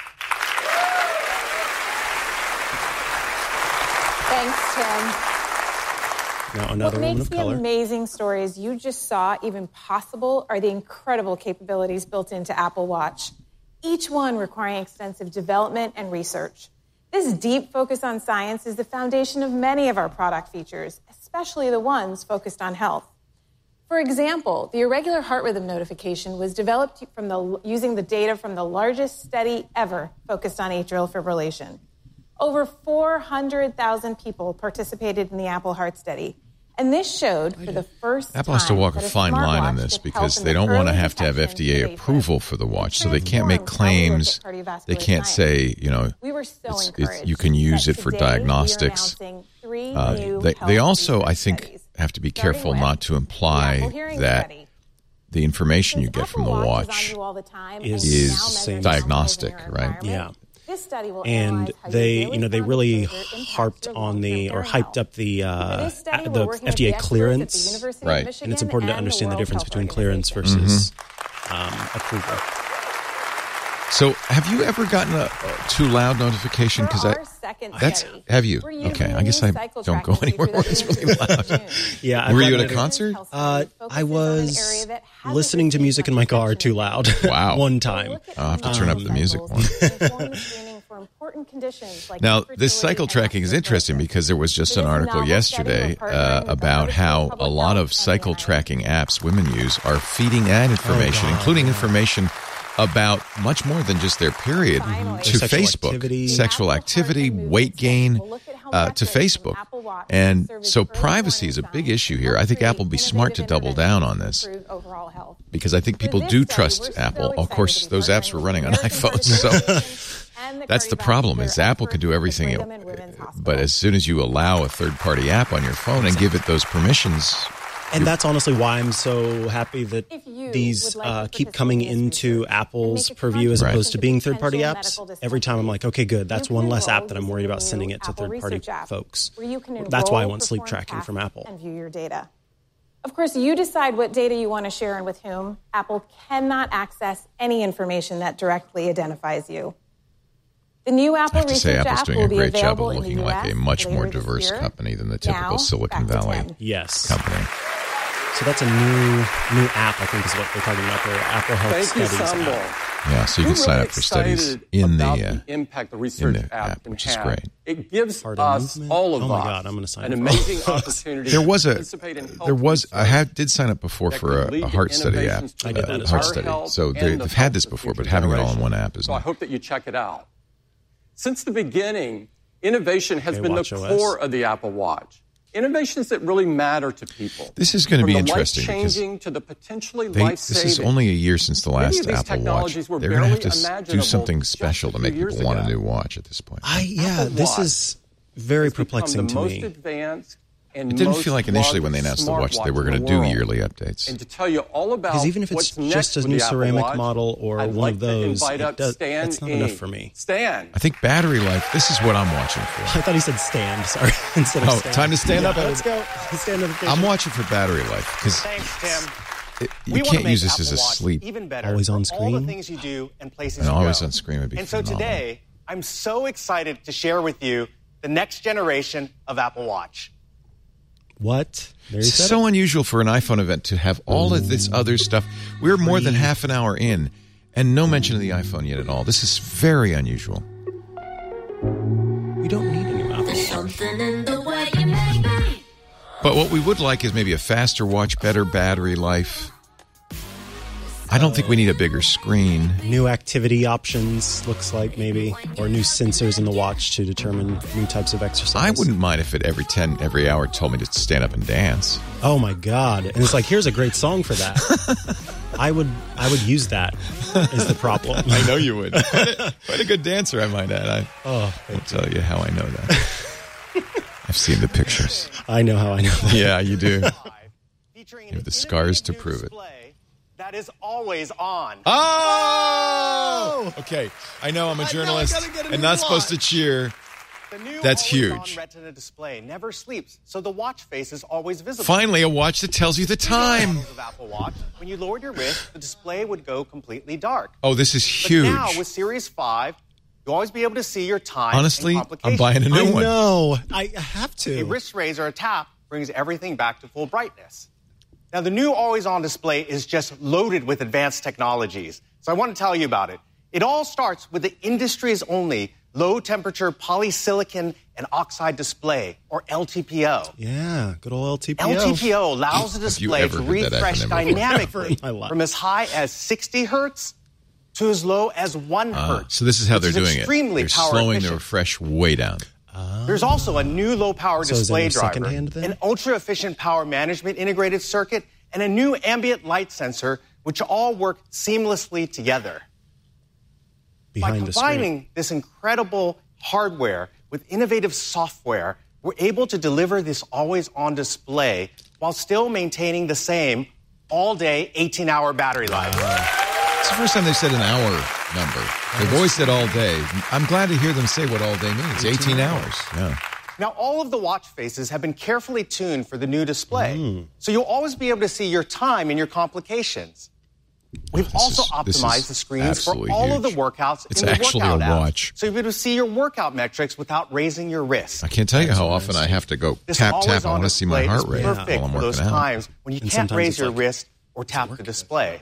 Thanks, Tim. Now, another what woman makes of the color. amazing stories you just saw even possible are the incredible capabilities built into Apple Watch, each one requiring extensive development and research. This deep focus on science is the foundation of many of our product features, especially the ones focused on health. For example, the irregular heart rhythm notification was developed from the, using the data from the largest study ever focused on atrial fibrillation. Over four hundred thousand people participated in the Apple Heart Study, and this showed for the first Apple time has to walk a that fine line on smartwatch this could help because in they the don't want to early have to have F D A detection approval for the watch, so they can't make transformed how we look claims. at cardiovascular They can't science. say, you know, We were so it's, encouraged it's, you can use that it for today we are diagnostics. announcing three Uh, new they, health they also, research I think, studies, have to be starting careful with not to the imply Apple Hearing that Study. the information you get from the watch is, is diagnostic, right? Yeah. This study will and they, you know, they really harped on the or hyped up the uh, the F D A clearance, right? And it's important to understand the difference between clearance versus mm-hmm. um, approval. So, have you ever gotten a, a too loud notification? Because I that's have you? Okay, I guess I don't go anywhere where it's really loud. Yeah, were you at a concert? Uh, I was listening to music in my car too loud. Wow, one time. I'll have to turn um, up the music more. Now, this cycle tracking is interesting because there was just an article yesterday uh, about how a lot of cycle tracking apps women use are feeding ad information, oh, including information about much more than just their period mm-hmm. to sexual Facebook, activity. sexual activity, weight gain uh, to Facebook. And so privacy is a big issue here. I think Apple would be smart to double down on this because I think people do trust Apple. Of course, those apps were running on iPhones, so that's the problem is Apple can do everything, but as soon as you allow a third-party app on your phone and give it those permissions... And that's honestly why I'm so happy that these uh, keep coming into Apple's purview as opposed to being third-party apps. Every time I'm like, okay, good. That's one less app that I'm worried about sending it to third-party folks. That's why I want sleep tracking from Apple. And view your data. Of course, you decide what data you want to share and with whom. Apple cannot access any information that directly identifies you. The new Apple I have to say, Research Apple's app doing will a be great job of available in looking the U S like a much more later this diverse year. company than the typical Now, Silicon back to Valley ten. Yes. company. So that's a new new app, I think, is what they're talking about there. Apple Health Thank you, Studies Sambo. app. Yeah, so you We're can sign really up for studies excited in the, about uh, the impact the research in the app, app, can which is have. great. It gives Pardon us, movement? all of oh my us, God, I'm gonna sign an up. amazing opportunity There was to a participate in health there was I research had did sign up before that for could a, lead a to heart study app. innovations I did that to as heart well. study. health So and they, the they've had health this of before, but future having it all in generations. one app is So I new. hope that you check it out. Since the beginning, innovation has Okay, been the WatchOS. core of the Apple Watch. Innovations that really matter to people. This is going to From be the interesting because life-changing to the potentially They, life-saving. this is only a year since the Many last of these Apple Watch. technologies were They're going to have barely to s- do imaginable something just special a to few make years people want a ago. new watch at this point. I yeah, Apple this Watch is very has become perplexing the to most me. advanced and It didn't most feel like initially loved when they announced the watch smartwatch they were in going to the do world. yearly updates. And to tell you all about Because even if it's what's just next a with new the Apple ceramic Watch, model or I'd one like of to those, invite it up does- Stan that's not Ng. enough for me. Stan. I think battery life, this is what I'm watching for. I thought he said stand, sorry, instead of Oh, stand. time to stand Yeah, up. Let's go. Stand up. I'm watching for battery life because Thanks, Tim. it, you We wanna can't make use this as a Apple Watch sleep. even better Always on for all the screen? things you do and places And you always go. on screen would be And so phenomenal. today, I'm so excited to share with you the next generation of Apple Watch. What? There you It's said so it. unusual for an iPhone event to have all of this other stuff. We're more than half an hour in, and no mention of the iPhone yet at all. This is very unusual. We don't need a new Apple Watch. But what we would like is maybe a faster watch, better battery life. I don't think we need a bigger screen. New activity options, looks like maybe, or new sensors in the watch to determine new types of exercise. I wouldn't mind if it every ten, every hour told me to stand up and dance. Oh my God! And it's like, here's a great song for that. I would, I would use that. Is the problem? I know you would. Quite a, quite a good dancer, I might add. I Oh, won't tell you how I know that. I've seen the pictures. I know how I know that. Yeah, you do. Featuring You have the scars to prove it. That is always on. Oh! Okay, I know I'm a journalist and not supposed to cheer. The new That's always-on huge. Retina display never sleeps, so the watch face is always visible. Finally, a watch that tells you the time. Models of Apple Watch, when you lowered your wrist, the display would go completely dark. Oh, this is But huge. now with Series five, you'll always be able to see your time. Honestly, and I'm complications. buying a new I one. know. I have A to. wrist raise or a tap brings everything back to full brightness. Now, the new always-on display is just loaded with advanced technologies. So I want to tell you about it. It all starts with the industry's only low-temperature polysilicon and oxide display, or L T P O. Yeah, good old L T P O. L T P O allows the Have you display ever to heard that refresh acronym before? dynamically Never in my life. from as high as sixty hertz to as low as one Ah, hertz. so this is how which they're is doing it. extremely They're power slowing the efficient. refresh way down. There's also a new low-power So is display there no driver, secondhand then? an ultra-efficient power management integrated circuit, and a new ambient light sensor, which all work seamlessly together. Behind By the combining screen. this incredible hardware with innovative software, we're able to deliver this always-on display while still maintaining the same all-day, eighteen-hour battery life. It's the first time they said an hour number. They've always said all day. I'm glad to hear them say what all day means. eighteen hours. Yeah. Now, all of the watch faces have been carefully tuned for the new display, mm. so you'll always be able to see your time and your complications. We've this also is, optimized the screens for all huge. of the workouts it's in the actually workout a app, watch. so you'll be able to see your workout metrics without raising your wrist. I can't tell you how often I have to go this tap, tap. I want to see my heart rate while I'm working for those out. times when you and can't raise your like, wrist or tap the display.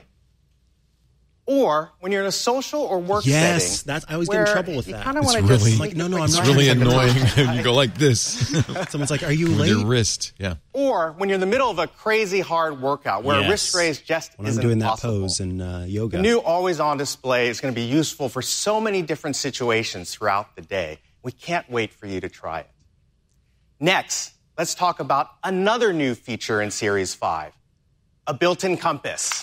Or when you're in a social or work yes, setting. Yes, I always get in trouble with that. It's really, just like, no, no, I'm it's not really annoying. You go like this. Someone's like, are you with late? your wrist, yeah. Or when you're in the middle of a crazy hard workout where yes. a wrist raise just when isn't I'm doing possible. that pose in uh, yoga. The new always-on display is going to be useful for so many different situations throughout the day. We can't wait for you to try it. Next, let's talk about another new feature in Series five, a built-in compass.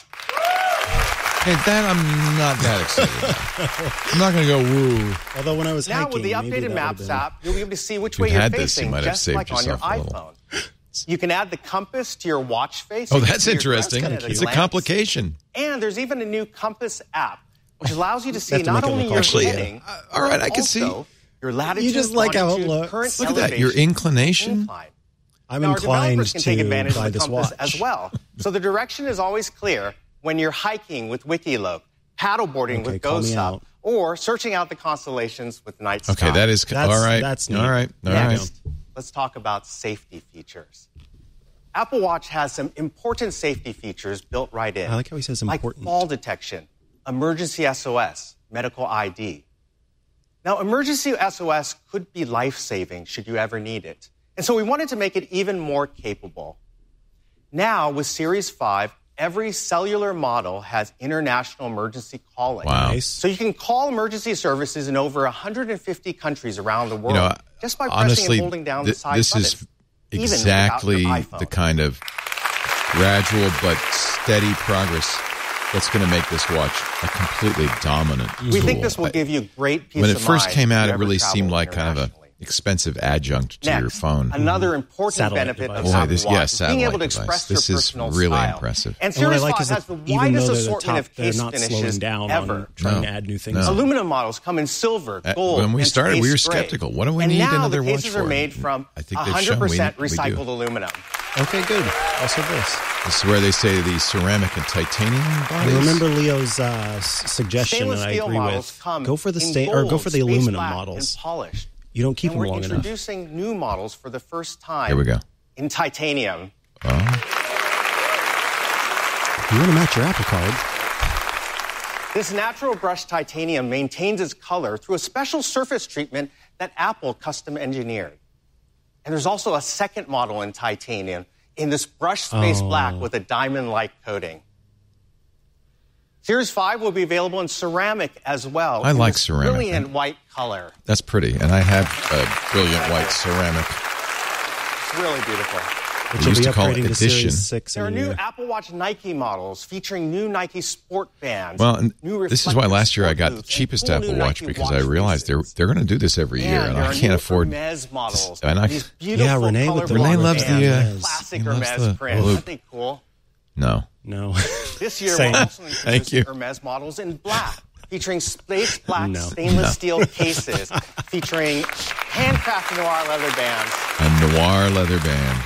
Hey, that I'm not that excited about. I'm not going to go woo. Although when I was now hiking, with the updated Maps app, you'll be able to see which if way you're had facing, this, you just like on your iPhone. You can add the compass to your watch face. Oh, that's interesting. It's a complication. And there's even a new compass app, which allows you to see to not only your Actually, heading, uh, all right, I can see. Your latitude, you just like how it longitude, looks. current Look at that, your inclination. Incline. I'm now, inclined our developers can to take advantage buy of the this compass watch as well. So the direction is always clear when you're hiking with Wikiloc, paddleboarding okay, with call me GoSup, out. or searching out the constellations with Night Sky. Okay, that is That's- all right. that's neat. all right. All Next, right. let's talk about safety features. Apple Watch has some important safety features built right in. I like how he says important. Like fall detection, emergency S O S, medical I D. Now, emergency S O S could be life-saving should you ever need it. And so we wanted to make it even more capable. Now, with Series five, every cellular model has international emergency calling. Wow. Nice. So you can call emergency services in over one hundred fifty countries around the world You know, just by pressing honestly, and holding down th- the side this button. is Even exactly without your iPhone. the kind of gradual but steady progress that's going to make this watch a completely dominant We tool. think this will give you great peace When it of first mind came if out, you it ever really travel seemed like kind of a internationally. expensive adjunct to Next, your phone. another important Satellite benefit device. of Boy, Apple this- Watch yeah, is being able to satellite express device. your This is personal really style. impressive. And And what I Series like five is has that the even widest though they're the assortment top, of they're case not finishes slowing down ever. on trying No. to add new things. No. Aluminum models come in silver, Uh, gold, when we and started, we were space gray. skeptical. What do we and need now another the watch cases for? are made from I think one they've hundred shown we- percent we do. recycled aluminum. Okay, good. Also this. This is where they say the ceramic and titanium I bodies. remember Leo's uh, s- suggestion, Stainless and I steel agree models with. come Go for the in sta- or go gold, for the space aluminum black, models. and polished. You don't keep and them we're long enough. introducing new models for the first time. Here we go. In titanium. Oh. You want to match your Apple Card? This natural brushed titanium maintains its color through a special surface treatment that Apple custom engineered. And there's also a second model in titanium in this brushed space Oh. black with a diamond-like coating. Series five will be available in ceramic as well. I in like this ceramic. brilliant white color. That's pretty. And I have a brilliant white ceramic. It's really beautiful. Which We will used be to call it upgrading to Edition. Series six There are in a new year. Apple Watch Nike models featuring new Nike sport bands. Well, and new this is why last year I got the reflective cheapest sport boots, Apple and cool Watch new because Nike I realized they're watch they're going to do this every year, And and there I are can't new afford. Hermes models. And I- These beautiful Yeah, Renee with color the Renee block loves the, bands, uh, classic he loves Hermes the print. loop. Aren't they cool? No. No. This year Same. we're also Thank introducing you. Hermes models in black, featuring space black No. stainless No. steel cases, featuring handcrafted noir leather bands. A noir leather band.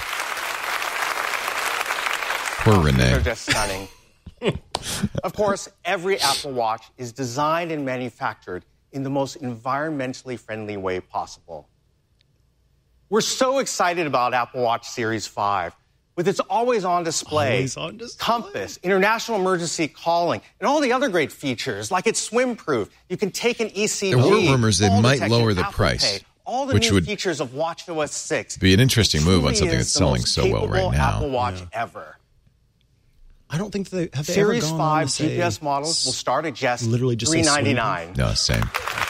Poor Oh, Renee. They're just stunning. Of course, every Apple Watch is designed and manufactured in the most environmentally friendly way possible. We're so excited about Apple Watch Series five. With its always-on display, Always-on display. compass, international emergency calling, and all the other great features, like it's swim-proof. You can take an E C G. There were rumors they fall might detection, lower the Apple price, Pay, all the which new would features of watchOS six. be an interesting It move on truly something is that's the selling most so well right capable now. Apple Watch Yeah. ever. I don't think they have they Series ever gone five on to say G P S models will start at just literally just three say swim ninety-nine. No, same.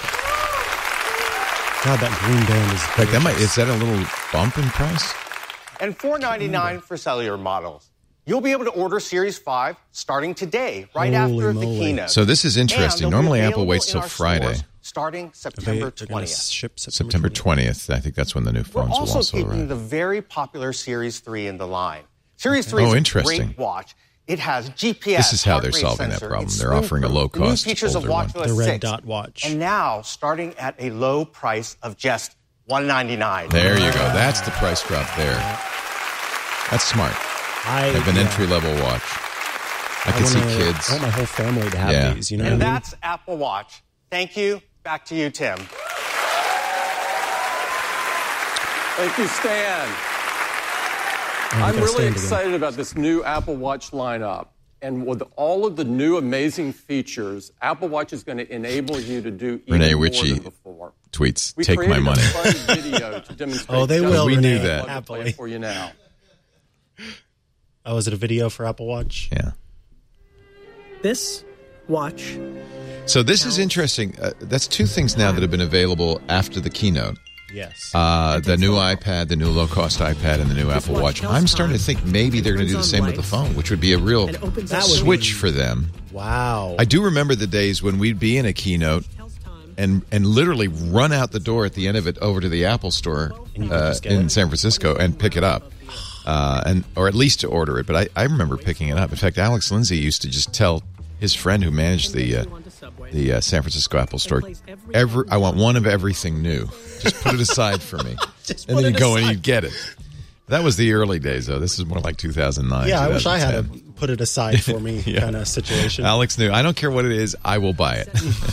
God, that green band is. Like that might gorgeous. is that a little bump in price? And four ninety-nine for cellular models. You'll be able to order Series five starting today, right Holy after moly. the keynote. So this is interesting. And they'll be Normally Apple available waits in till our Friday. stores starting Are they- September they're gonna twentieth. ship September twentieth. I think that's when the new We're phones will also also keeping arrive. the very popular Series three in the line. Series three Oh, is a interesting. great watch. It has G P S. This is how heart they're rate solving sensor, that problem. it's They're offering a screen-proof. low-cost New features of older one. WatchOS The red six. dot watch. And now, starting at a low price of just one ninety-nine. There you go. That's the price drop there. That's smart. I have an yeah. entry-level watch. I, I can see wanna, kids. I want my whole family to have yeah. these. You know, and what I mean? that's Apple Watch. Thank you. Back to you, Tim. Thank you, Stan. Oh, I'm really stand excited again. about this new Apple Watch lineup. And with all of the new amazing features, Apple Watch is going to enable you to do even Renee more Ritchie than before. tweets, We take my money. A fun video to demonstrate oh, they just will. We what knew I'd that. love to play for you now. Oh, is it a video for Apple Watch? Yeah. This watch. So this is interesting. Uh, that's two things now that have been available after the keynote. Yes. Uh, the new iPad, the new low-cost iPad, and the new Apple Watch. I'm starting to think maybe they're going to do the same with the phone, which would be a real switch for them. Wow. I do remember the days when we'd be in a keynote and and literally run out the door at the end of it over to the Apple Store uh, in San Francisco and pick it up. Uh, and or at least to order it. But I, I remember picking it up. In fact, Alex Lindsay used to just tell his friend who managed the uh, the uh, San Francisco Apple Store, every, I want one of everything new. Just put it aside for me. And then you'd go and you'd get it. That was the early days, though. This is more like two thousand nine. Yeah, I wish I had a put it aside for me yeah. kind of situation. Alex knew. I don't care what it is. I will buy it.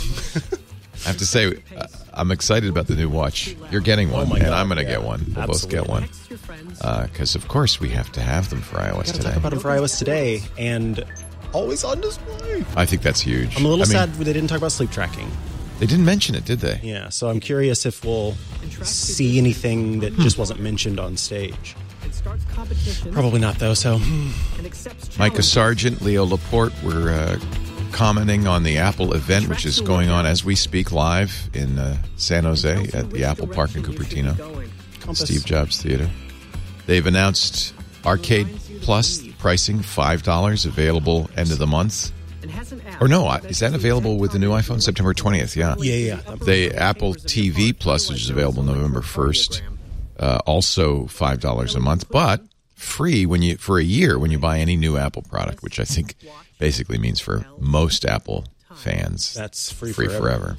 I have to say, uh, I'm excited about the new watch. You're getting one, oh and God, I'm going to yeah, get one. We'll absolutely. both get one. Because, uh, of course, we have to have them for iOS today. today. Talk about them for iOS today, and always on display. I think that's huge. I'm a little I mean, sad they didn't talk about sleep tracking. They didn't mention it, did they? Yeah, so I'm curious if we'll see anything that just wasn't mentioned on stage. Probably not, though, so... Micah Sargent, Leo Laporte were uh, commenting on the Apple event, which is going on as we speak live in uh, San Jose at the Apple Park in Cupertino, Steve Jobs Theater. They've announced Arcade Plus pricing, five dollars, available end of the month. Or no, is that available with the new iPhone? September twentieth, yeah. Yeah, yeah. The Apple T V Plus, which is available November first, uh, also five dollars a month, but free when you for a year when you buy any new Apple product, which I think basically means for most Apple fans. That's free, free forever. forever.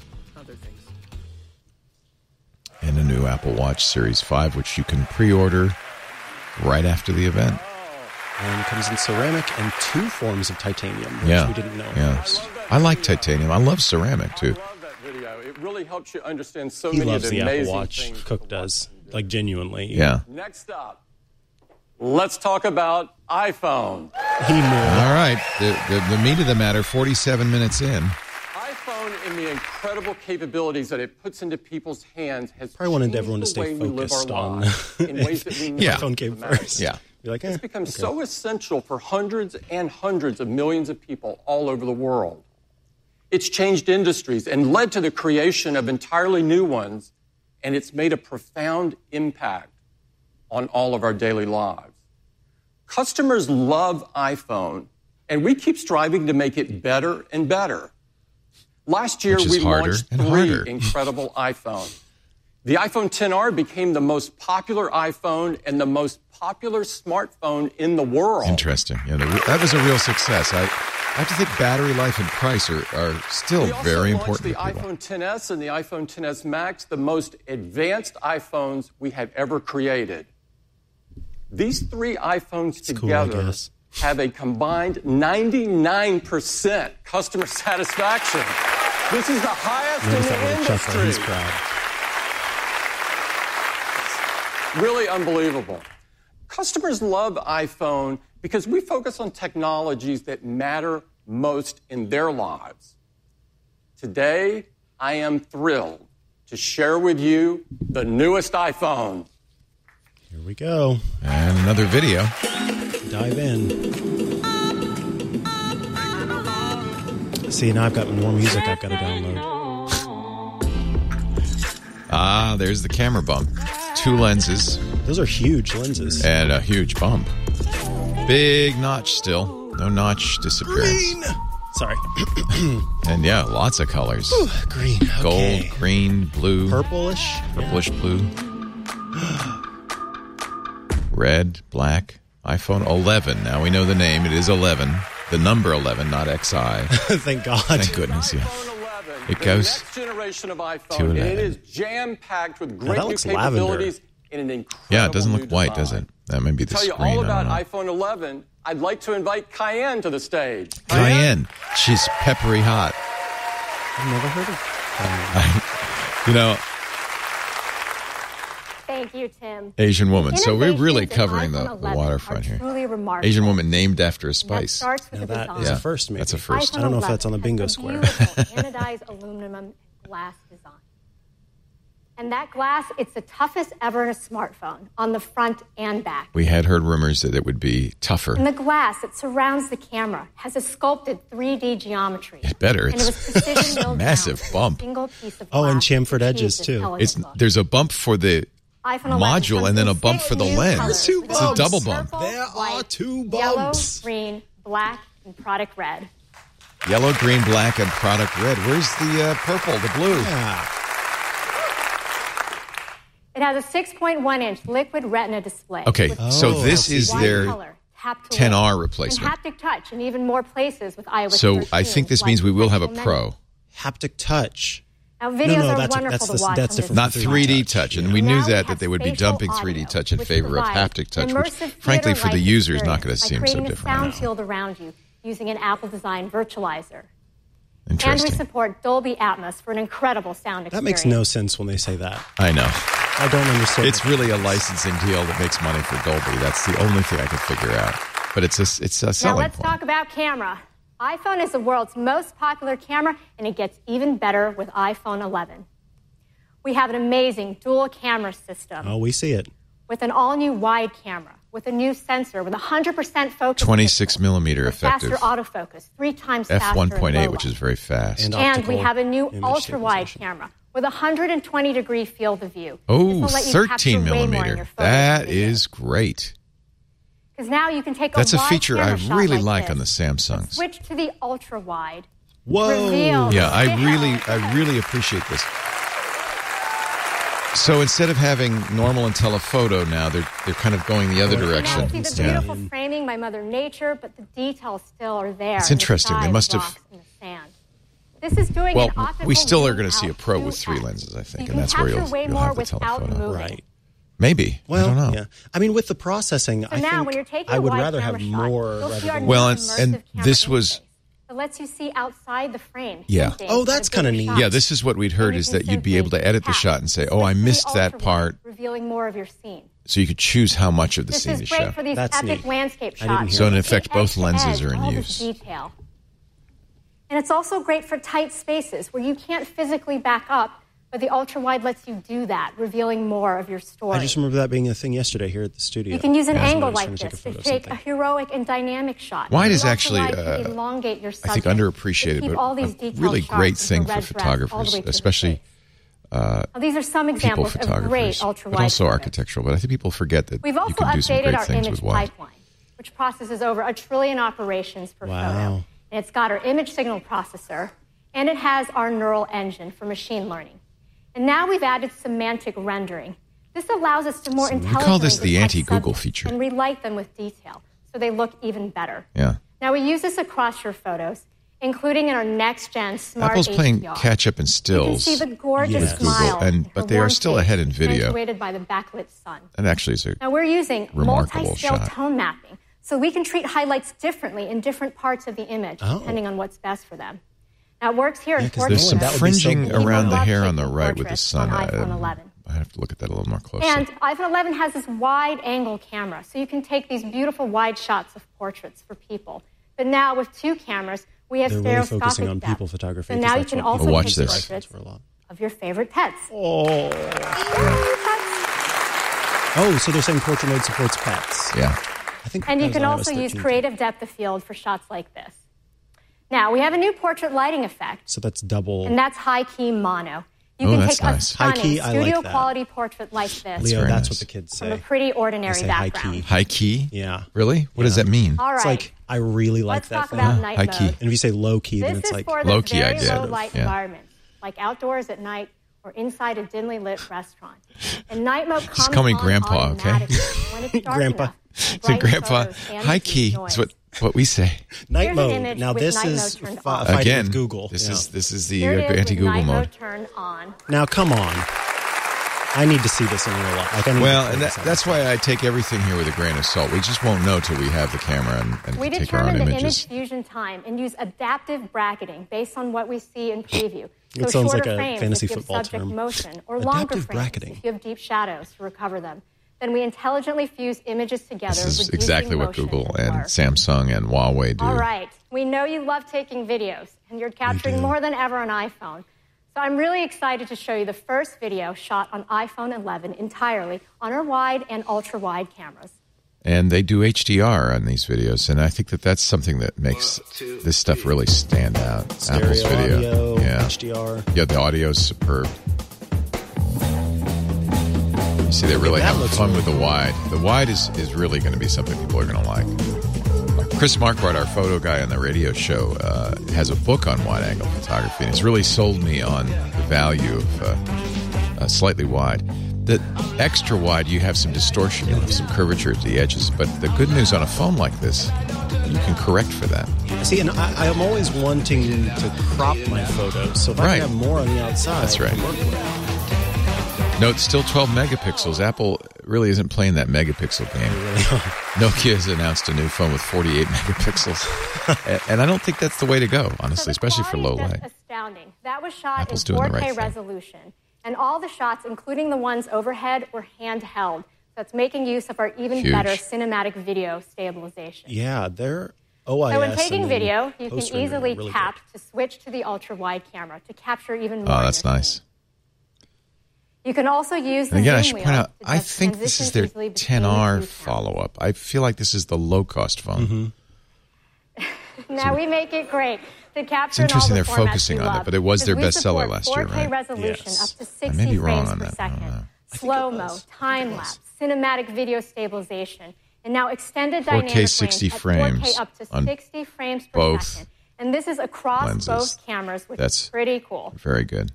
And a new Apple Watch Series five, which you can pre-order right after the event. And it comes in ceramic and two forms of titanium, which yeah. we didn't know yeah. first. I like titanium. I love ceramic, too. I love that video. It really helps you understand so he many loves of the the amazing Apple Watch. things. Cook does. Like, genuinely. Yeah. Next up, let's talk about iPhone. He knew. All right. The, the, the meat of the matter, forty-seven minutes in. iPhone and the incredible capabilities that it puts into people's hands has Probably wanted changed everyone to the stay way we live focused our on lives in ways that we never yeah. iPhone came imagined. first. Yeah. You're like, eh, It's become okay. so essential for hundreds and hundreds of millions of people all over the world. It's changed industries and led to the creation of entirely new ones, and it's made a profound impact on all of our daily lives. Customers love iPhone, and we keep striving to make it better and better. Last year, Which is we harder launched and three harder. incredible iPhones. The iPhone X R became the most popular iPhone and the most popular smartphone in the world. Interesting. Yeah, that was a real success. I, I have to think battery life and price are, are still we also very launched important the to people. iPhone X S and the iPhone X S Max, the most advanced iPhones we have ever created. These three iPhones It's cool, I together guess. have a combined ninety-nine percent customer satisfaction. This is the highest Notice in that the little chuckle. He's industry. proud. Really unbelievable. Customers love iPhone because we focus on technologies that matter most in their lives. Today, I am thrilled to share with you the newest iPhone. Here we go. And another video. Dive in. See, now I've got more music I've got to download. Ah, there's the camera bump. Two lenses. Those are huge lenses. And a huge bump. Big notch still. No notch disappearance. Green. Sorry. And yeah, lots of colors. Ooh, green. Okay. Gold, green, blue. Purplish. Purplish blue. Red, black. iPhone eleven. Now we know the name. It is eleven. The number eleven, not X I. Thank God. Thank goodness, yeah. It goes next generation of iPhone, to and eleven. it is jam-packed with great that new looks capabilities lavender. in an incredible Yeah, it doesn't new look white, design. does it? That may be the To tell you screen. all I about don't know. iPhone eleven, I'd like to invite Cayenne to the stage. Cayenne. She's peppery hot. I've never heard of You know, Thank you, Tim. Asian woman. So we're really Innovations in covering the, iPhone the eleven waterfront are here. truly remarkable. Asian woman named after a That spice. starts with Now the that design. is a first, maybe. That's a first. I don't know if that's on the bingo has a square. beautiful anodized aluminum glass design. And that glass, it's the toughest ever in a smartphone, on the front and back. We had heard rumors that it would be tougher. And the glass that surrounds the camera has a sculpted three D geometry. It's better. And it was It's precision a milled massive down bump. with a single piece of Oh, and glass chamfered to achieve edges, this too. elegant It's look. there's a bump for the iPhone eleven module comes and then in a bump six for the new lens. colors. Two It's It's a bumps. double bump. purple, There are white, two Yellow, bumps. green, black, and product red. Yellow, green, black, and product red. Where's the uh, purple, the blue? Yeah. It has a six point one inch liquid retina display. Okay, with so Oh, this I is see. wide their color, tap to ten R light, replacement. And haptic touch in even more places with iOS So thirteen, I think this like means we will have a Pixel Pro. Menu. Haptic touch. Now, videos No, no, are that's- wonderful that's to the- watch that's on different this Not from device. three D touch, and we Now knew we that have that they would be spatial dumping three D audio, touch in which favor of provides haptic touch, which immersive frankly for the theater-like user is not going to experience by seem so creating a different. sound field around you using an Apple design virtualizer. And we Interesting. support Dolby Atmos for an incredible sound experience. That makes no sense when they say that. I know. I don't understand. It's really a licensing deal that makes money for Dolby. That's the only thing I can figure out. But it's a, it's a Now selling let's point. talk about camera. iPhone is the world's most popular camera, and it gets even better with iPhone eleven. We have an amazing dual camera system Oh, we see it. with an all-new wide camera, with a new sensor, with one hundred percent focus. twenty-six millimeter with faster effective. autofocus, three times F faster one point in eight, low which light. is very fast. And And we optical have a new image ultra-wide stabilization. camera with a one hundred twenty degree field of view. Oh, This will let you thirteen capture way more in millimeter. your photos That and videos. is great. Because now you can take That's a a wide feature I camera shot really like like this, on the Samsungs. switch to the ultra wide. Whoa. Reveal Yeah, I the really, scale. I really appreciate this. So instead of having normal and telephoto now, they're they're kind of going the other Now direction. see the Yeah. beautiful framing by Mother Nature, but the details still are there. It's in the interesting. They sky, must the have- rocks, and the sand. This is doing Well, an optical we still are zoom going to see a out Pro through with three X. lenses, I You think, can and that's where capture you'll, way you'll more have the without telephoto. moving. Right. Maybe. Well, I don't know. yeah. I mean, with the processing, So I now, think when you're taking I a would wide rather have camera shot, more you'll rather see our than Well, new and, immersive and camera this was, It lets you see outside the frame. Yeah. hinting Oh, at that's a kinda bigger neat. shot. yeah, this is what we'd heard And you is can that you'd be able to simply edit the tap. shot and say, oh, I Switch to the missed that ultra-wide, part, revealing more of your scene. so you could choose how much of the This scene is to great show. for these That's epic neat. landscape I didn't shots. hear So in You effect, see both edge to lenses edge, are in all use. this detail. And it's also great for tight spaces where you can't physically back up, but the ultra wide lets you do that, revealing more of your story. I just remember that being a thing yesterday here at the studio. You can use an Yeah. angle I was like trying to take a this photo to of take a something. heroic and dynamic shot. Wide The is actually, ultra-wide can uh, elongate your I think, subject underappreciated, to keep but all these a detailed really shots great with the thing for red dress all the photographers, way to the especially face. uh, Now, these are some people examples of great photographers, ultra but wide. also architectural. But I think people forget that We've you also can do some updated great our things image with wide. pipeline, which processes over a trillion operations per Wow. photo. And it's got our image signal processor, and it has our neural engine for machine learning. And now we've added semantic rendering. This allows us to more So we intelligently call this the detect anti-Google subjects feature. and relight them with detail, so they look even better. Yeah. Now we use this across your photos, including in our next-gen smart Apple's playing H D R. catch up in You can stills see the gorgeous with Google, smile, and her but they are warm still face, ahead in video. accentuated by the backlit sun. And actually, is a Now we're using remarkable multi-scale shot. tone mapping, so we can treat highlights differently in different parts of the image, Oh. depending on what's best for them. Now it works here in Yeah, 'cause portrait There's some That mode. would be so fringing cool. around the People hair love on the taking right with the portraits sun. on I, iPhone eleven. I have to look at that a little more closely. And iPhone eleven has this wide-angle camera, so you can take these beautiful wide shots of portraits for people. But now with two cameras, we have They're really stereoscopic focusing on depth. people photography. So 'cause now you that's can what also Oh, watch take this. portraits for a lot. of your favorite pets. Oh. Oh, so they're saying portrait mode supports pets. Yeah. I think And that you was can on also iOS use thirteen. creative depth of field for shots like this. Now, we have a new portrait lighting effect, So that's double. and that's high-key mono. You Oh, can that's take nice. a stunning High-key, I like that. studio-quality portrait like this Leo, very that's nice. what the kids from a say. pretty ordinary They say high background. key. High key? Yeah. Really? What does that mean? All right. It's like, I really like Let's that talk thing. about Yeah, night high key. mode. And if you say low key, then This it's is like for Low the key, I very did. low light Yeah. environments, like outdoors at night or inside a dimly lit restaurant. And night mode comes Just call me on Grandpa, okay? when it's dark Grandpa. enough to So, brighten Grandpa, photos and high reduce key noise. is what, what we say. Night Here's an mode. image Now with this night is mode turned fi- on. fighting Again, with Google. this Yeah. is this is the Here it uh, is with anti-Google night mode. mode turned on. Now come on. I need to see this in real life. Like, I need Well, to and play that, this that's why I take everything here with a grain of salt. We just won't know till we have the camera and, and We can take our own determined the images. image fusion time and use adaptive bracketing based on what we see in preview. It So sounds shorter like a frames fantasy if you have football subject term. motion, or longer Adaptive frames bracketing. if you have deep shadows to recover them. Then we intelligently fuse images together. This is reducing exactly what motion Google and and blur. Samsung and Huawei do. All right. We know you love taking videos, and you're capturing more than ever on iPhone. So I'm really excited to show you the first video shot on iPhone eleven entirely on our wide and ultra-wide cameras. And they do H D R on these videos, and I think that that's something that makes this stuff really stand out. Stereo Apple's video, audio, yeah, H D R. yeah, the audio is superb. You see, they really that have looks fun really with the wide. The wide is, is really going to be something people are going to like. Chris Marquardt, our photo guy on the radio show, uh, has a book on wide-angle photography, and it's really sold me on the value of uh, uh, slightly wide. The extra wide, you have some distortion, you have some curvature at the edges, but the good news on a phone like this, you can correct for that. See, and I, I'm always wanting to crop my photos, so if I Right. can have more on the outside, That's right. I can work with it. No, it's still twelve megapixels. Apple really isn't playing that megapixel game. Nokia has announced a new phone with forty-eight megapixels. and, and I don't think that's the way to go, honestly, especially for low That's light. astounding. That was shot Apple's in doing the four K right thing. resolution, and all the shots, including the ones overhead, were handheld. So it's making use of our even Huge. better cinematic video stabilization. Yeah, they're O I S. So when taking and then video, you can post-rendering easily are really tap to switch to the ultra-wide camera to capture even more. Oh, in that's your nice. scene. You can also use the And again, I zoom should wheel point out, to I just think this is transition their easily between ten the R two cameras. follow-up. I feel like this is the low-cost phone. Now we make it great to capture It's in all interesting the they're formats focusing you on it, love. but it was their Because we bestseller support last year, four K right? resolution Yes. up to I sixty may be wrong frames on per that. I don't second, know. slow-mo, time-lapse, cinematic video stabilization, and now extended four K dynamic sixty range at four K frames up to on sixty frames per both second. And this is across lenses. both cameras, which That's is pretty cool. Very good.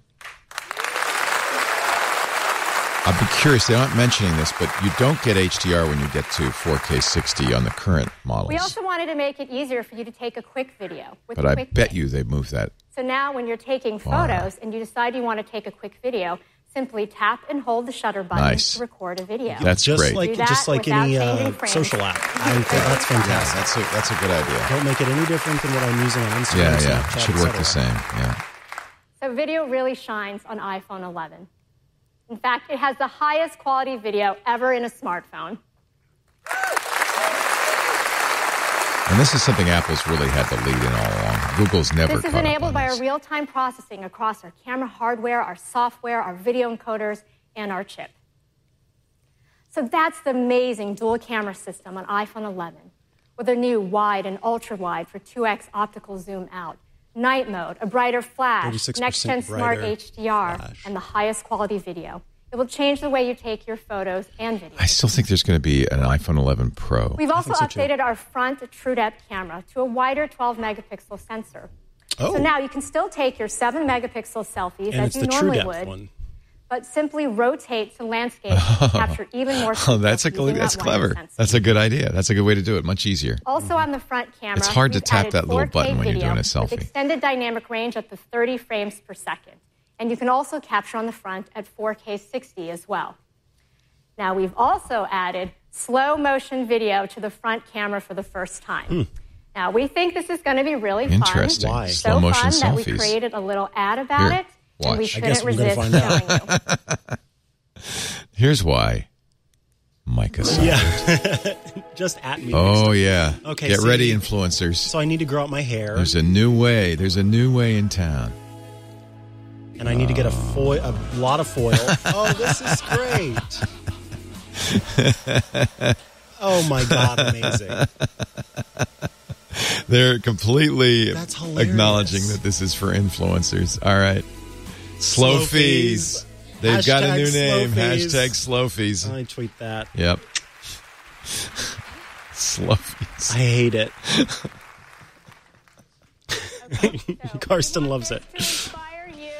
I'd be curious, they aren't mentioning this, but you don't get H D R when you get to four K sixty on the current models. We also wanted to make it easier for you to take a quick video with but a I quick bet pick. you they moved that. So now when you're taking Wow. photos and you decide you want to take a quick video, simply tap and hold the shutter button Nice. to record a video. That's just great. like Do that just like without any changing uh, frames. social app. I think that's Yeah, fantastic. that's a, that's a good idea. Don't make it any different than what I'm using on Instagram. Yeah, yeah. Snapchat, It should work et the cetera. same. Yeah. So video really shines on iPhone eleven. In fact, it has the highest quality video ever in a smartphone. And this is something Apple's really had the lead in all along. Google's never This is caught up enabled on by this. our real-time processing across our camera hardware, our software, our video encoders, and our chip. So that's the amazing dual camera system on iPhone eleven, with a new wide and ultra-wide for two X optical zoom out, night mode, a brighter flash, thirty-six percent next-gen smart brighter H D R, flash. and the highest quality video. It will change the way you take your photos and videos. I still think there's going to be an iPhone eleven Pro. We've also so, too. updated our front TrueDepth camera to a wider twelve megapixel sensor. Oh. So now you can still take your seven megapixel selfies And as it's you the normally TrueDepth would, one. but simply rotate to landscape to capture even more. Oh, that's a details using that's that wider clever. sensor. That's a good idea. That's a good way to do it. Much easier. Also on the front camera, It's hard to we've tap added that little four K button when you're video doing a selfie. with extended dynamic range up to thirty frames per second. And you can also capture on the front at four K sixty as well. Now, we've also added slow motion video to the front camera for the first time. Hmm. Now, we think this is going to be really Interesting. fun. Why? So Slow motion fun that we selfies. created a little ad about Here, it, and we watch. I guess couldn't we're gonna resist find showing you. Here's why. Micah said. Yeah. Just at me. Oh, yeah. Okay, Get see- ready, influencers. So I need to grow out my hair, There's a new way. There's a new way in town. and I need to get a foil, a lot of foil. Oh, this is great. Oh my God, amazing. They're completely That's hilarious. acknowledging that this is for influencers. All right. Slow, Slow fees. fees. They've got a Hashtag new slow name. fees. Hashtag slow fees. I tweet that. Yep. Slow fees. I hate it. Okay, so Karsten we want loves it. this to inspire you to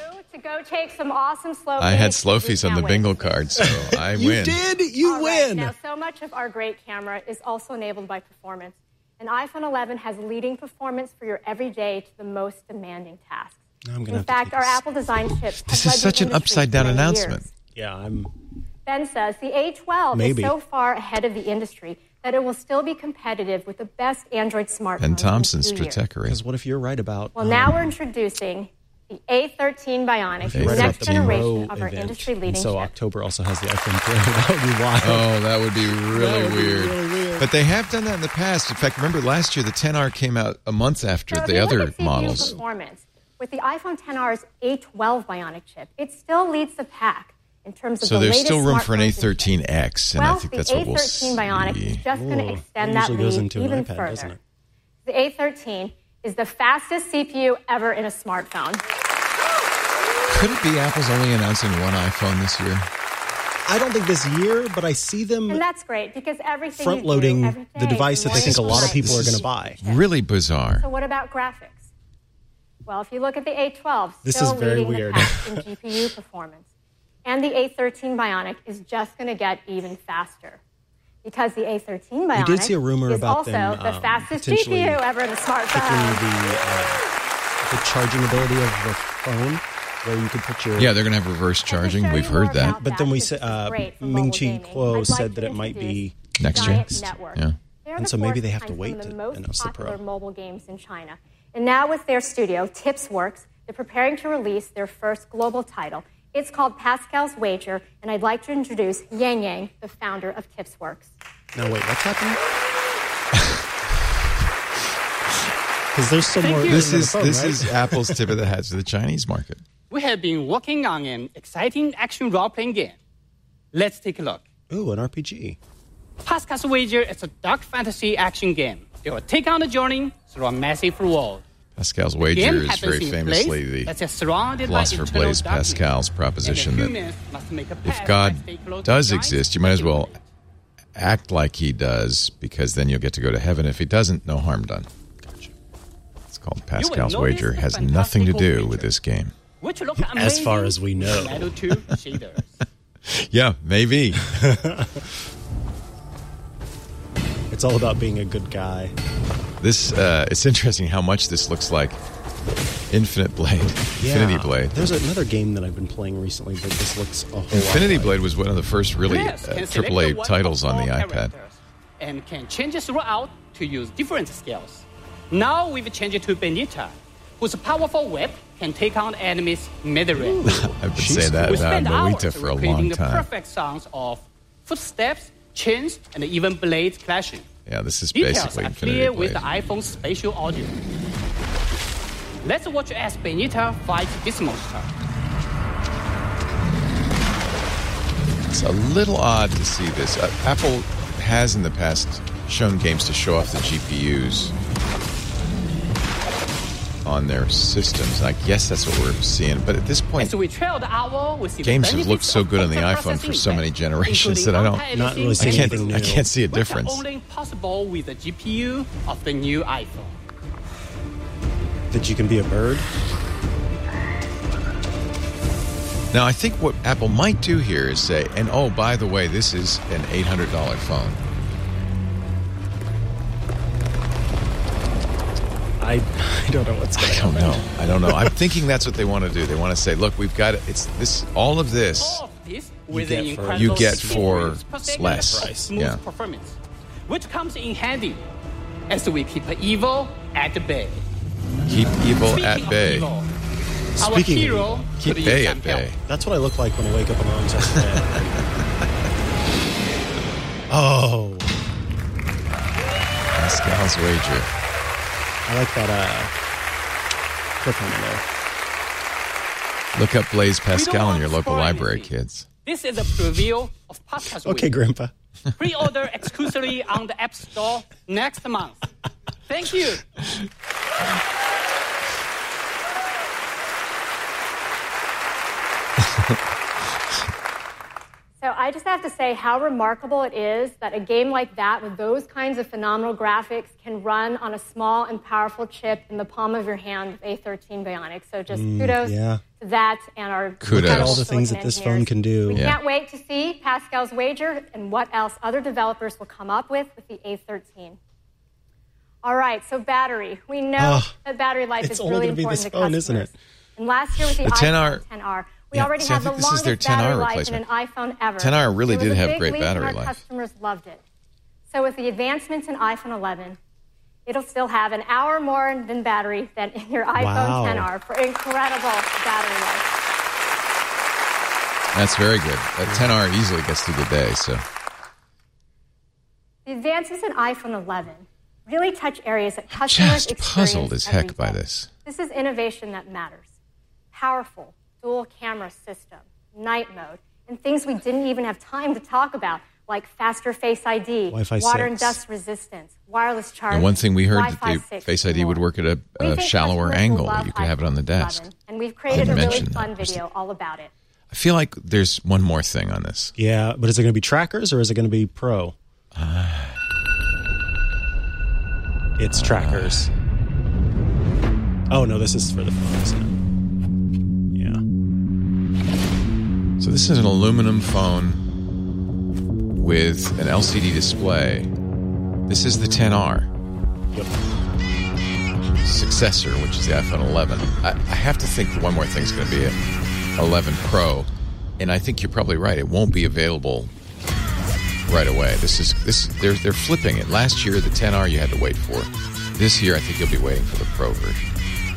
go take some awesome slow I had slow Slofies on the bingo card, so I you win. You did? You All win. Right. Now, so much of our great camera is also enabled by performance. An iPhone eleven has leading performance for your everyday to the most demanding tasks. I'm In fact, our Apple design chips have This led is such the an industry upside down for many announcement. years. Yeah, I'm. Ben says the A twelve Maybe. is so far ahead of the industry that it will still be competitive with the best Android smartphones. Ben Thompson's in two years. Stratechery. Because what if you're right about? Well, um, now we're introducing the A thirteen Bionic, if the you're right next about the generation Pro of our event, industry-leading and so chip. October also has the iPhone Pro. That would be wild. Oh, that would be really, That would be weird. really weird. But they have done that in the past. In fact, remember last year the ten R came out a month after So if the you look other at C P U models. performance, with the iPhone X R's A twelve Bionic chip, it still leads the pack in terms of So the there's latest still room for an smartphones A and thirteen X, and well, I think the that's what we'll A thirteen Bionic see. is just going to Ooh, extend it that usually goes lead into an even iPad, further. doesn't it? The A thirteen is the fastest C P U ever in a smartphone. Could it be Apple's only announcing one iPhone this year? I don't think this year, but I see them And that's great because everything front you do loading every the day device that they is think a lot of right. people are going to buy. Really bizarre. So what about graphics? Well, if you look at the A twelve, This still is very leading weird. the pack in G P U performance. And the A thirteen Bionic is just going to get even faster. Because the A thirteen Bionic did see a rumor is about also them, the um, fastest G P U potentially ever in a Picking smartphone. the, uh, the charging ability of the phone, where you could put your Yeah, they're going to have reverse charging. We've heard that. But then we said uh, Ming Chi Kuo said that it might be Next year. next. Network. Yeah. They're And the so maybe force they have to behind wait some of to the most announce the popular Pro. mobile games in China. And now with their studio, TipsWorks, they're preparing to release their first global title. It's called Pascal's Wager, and I'd like to introduce Yang Yang, the founder of TipsWorks. Now wait, what's happening? Because there's some more. This on the is phone, this right? is Apple's tip of the hat to the Chinese market. We have been working on an exciting action role-playing game. Let's take a look. Ooh, an R P G. Pascal's Wager is a dark fantasy action game. You will take on a journey through a massive world. Pascal's The wager game is happens very in a famously place the that is surrounded by philosopher eternal Blaise darkness. Pascal's proposition And the that humans must make a if path by God staying close to does giants exist, you might as well act like he does, because then you'll get to go to heaven. If he doesn't, no harm done. Gotcha. It's called Pascal's notice Wager. a Has nothing to do fantastical with this game. which look As amazing far as we know. in Metal two shaders. Yeah, maybe. It's all about being a good guy. This uh, it's interesting how much this looks like Infinite Blade, Infinity Blade. There's another game that I've been playing recently that this looks a whole Infinity lot like. Blade was one of the first really uh, Players can select triple A one titles of on the four iPad. characters and can change throughout to use different skills. Now we've changed to Benita, whose powerful whip can take on enemies mid-range. I've been saying that we about spend Noita hours for a recreating long the time. perfect sounds of footsteps, chains, and even blades clashing. Yeah, this is Details basically are Infinity clear Blade. with the iPhone's spatial audio. Let's watch as Benita fights this monster. It's a little odd to see this. Uh, Apple has in the past shown games to show off the G P Us on their systems. And I guess that's what we're seeing. But at this point, As we trail the owl, we see the games have benefits looked so of good on the vector iPhone for so processing many generations including that I don't, anti-aliasing Not really I seeing can't, anything I new. can't see a which are difference. only possible with the G P U of the new iPhone. That you can be a bird. Now, I think what Apple might do here is say, and oh, by the way, this is an eight hundred dollars phone. I, I don't know what's going I don't on. know. I don't know. I'm thinking that's what they want to do. They want to say, look, we've got it. It's this, all of this. All of this with get an for- incredible You get sixty for frames per second less. of Price. smooth Yeah. performance, which comes in handy as we keep evil at bay. Keep evil Speaking at of bay. evil, our Speaking of hero evil, Keep could bay use at some bay. help. That's what I look like when I wake up alone. So oh, Pascal's Wager. I like that uh, cliffhanger there. Look up Blaise Pascal in want your to local spoil library, anything. kids. This is a preview of Pascal's Okay, Wager. Grandpa. Pre-order exclusively on the App Store next month. Thank you. So I just have to say how remarkable it is that a game like that with those kinds of phenomenal graphics can run on a small and powerful chip in the palm of your hand with A thirteen Bionic. So just Mm, kudos yeah. to that and our Kudos. Look at all the things silicon that this engineers. phone can do. We Yeah. can't wait to see Pascal's wager and what else other developers will come up with with the A thirteen. All right, so battery. We know Oh, that battery life it's is only really gonna be important this to phone, customers. isn't it? And last year with the, The iPhone ten R ten R, we Yeah, already see, I have the think this is their longest ten R battery life in an replacement. iPhone ever. ten R really It was did a have big great leap and battery our life. Customers loved it. So with the advancements in iPhone eleven, it'll still have an hour more than battery than in your iPhone Wow. ten R for incredible battery life. That's very good. That ten R easily gets through the day. So The advances in iPhone eleven really touch areas that customers just experience puzzled as every heck by day. this. This is innovation that matters. Powerful dual camera system, night mode, and things we didn't even have time to talk about, like faster Face I D, Wi-Fi water and six. dust resistance, wireless charging. And one thing we heard Wi-Fi that the six, Face and I D would more. work at a, We a think shallower customers will angle. love You could have it on the desk. eleven, and we've created a Didn't really mention that. fun video all about it. I feel like there's one more thing on this. Yeah, but is it going to be trackers or is it going to be pro? It's trackers. Oh, no, this is for the phone, isn't it? So this is an aluminum phone with an L C D display. This is the ten R. Yep. Successor, which is the iPhone eleven. I, I have to think one more thing is going to be an eleven Pro, and I think you're probably right. It won't be available right away. This is this they're they're flipping it. Last year, the ten R you had to wait for. This year, I think you'll be waiting for the Pro version.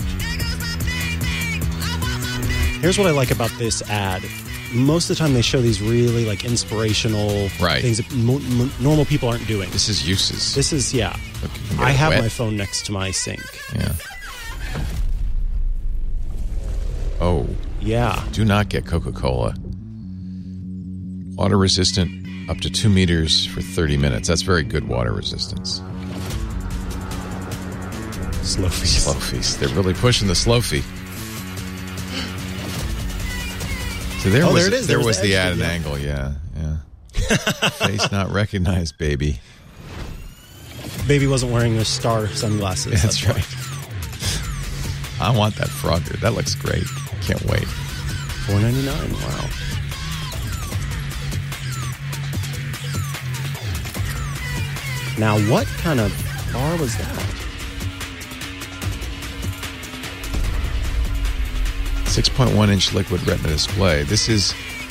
Here's what I like about this ad. Most of the time they show these really like inspirational Right. things that mo- mo- normal people aren't doing. This is uses. This is, yeah. Look, you can get I it have wet. my phone next to my sink. Yeah. Oh. Yeah. Do not get Coca-Cola. Water resistant up to two meters for thirty minutes. That's very good water resistance. Slow feast. Slow feast. They're really pushing the slow feast. So there Oh, was there it is. there There was was the the extra, added yeah. angle, yeah, yeah. Face not recognized, baby. Baby wasn't wearing the star sunglasses. That's right. I want that Frogger. That looks great. Can't wait. four ninety-nine. Wow. Now, what kind of bar was that? six point one inch liquid retina display. This is.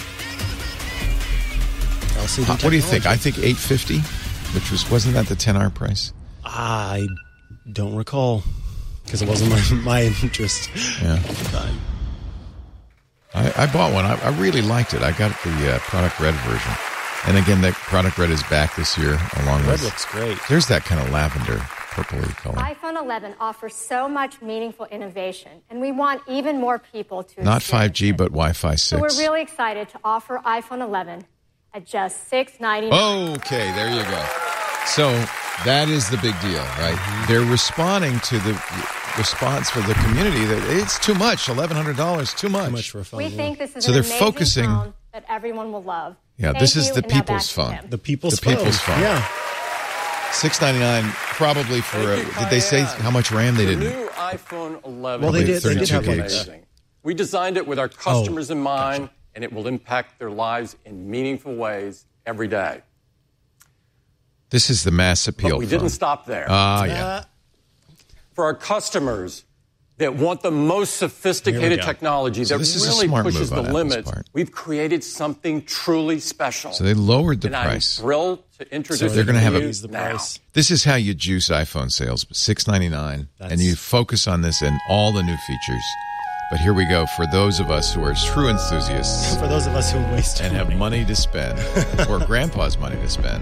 L C D Uh, what do you think? technology. I think eight fifty, which was wasn't that the ten R price? I don't recall because it wasn't my, my interest. Yeah. At the time. I, I bought one. I, I really liked it. I got the uh, product red version, and again, that product red is back this year along Red with. looks great. There's that kind of lavender, purpley color. iPhone eleven offers so much meaningful innovation, and we want even more people to Not experience five G, it. but Wi-Fi So we're six. really excited to offer iPhone eleven at just six ninety-nine. Okay, there you go. So that is the big deal, right? They're responding to the response for the community that it's too much. eleven hundred dollars, too much. Too much for a phone. We think this is So an they're amazing focusing- phone that everyone will love. Yeah, Thank this is you, the and now back people's to phone. Tim. The people's The people's phone. Yeah. six ninety-nine probably for. A, did they say how much RAM they The didn't? new iPhone eleven Well, they is did- they did simply have, like, amazing. We designed it with our customers in mind, and it will impact their lives in meaningful ways every day. This is the mass appeal. But we phone. didn't stop there. Ah, yeah. For our customers that want the most sophisticated go. technology So that this is a really smart pushes move the on Apple's limits, part. we've created something truly special. So they lowered the and price. I'm thrilled to introduce they're it gonna to have a- you Raise the now. price. This is how you juice iPhone sales. six ninety-nine, and you focus on this and all the new features. But here we go for those of us who are true enthusiasts For those of us who waste and have money to spend, or grandpa's money to spend.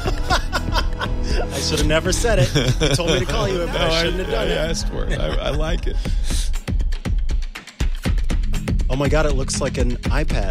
I should have never said it. You told me to call you, but No, I shouldn't have done I it. asked for it. I, I like it. Oh my god, it looks like an iPad.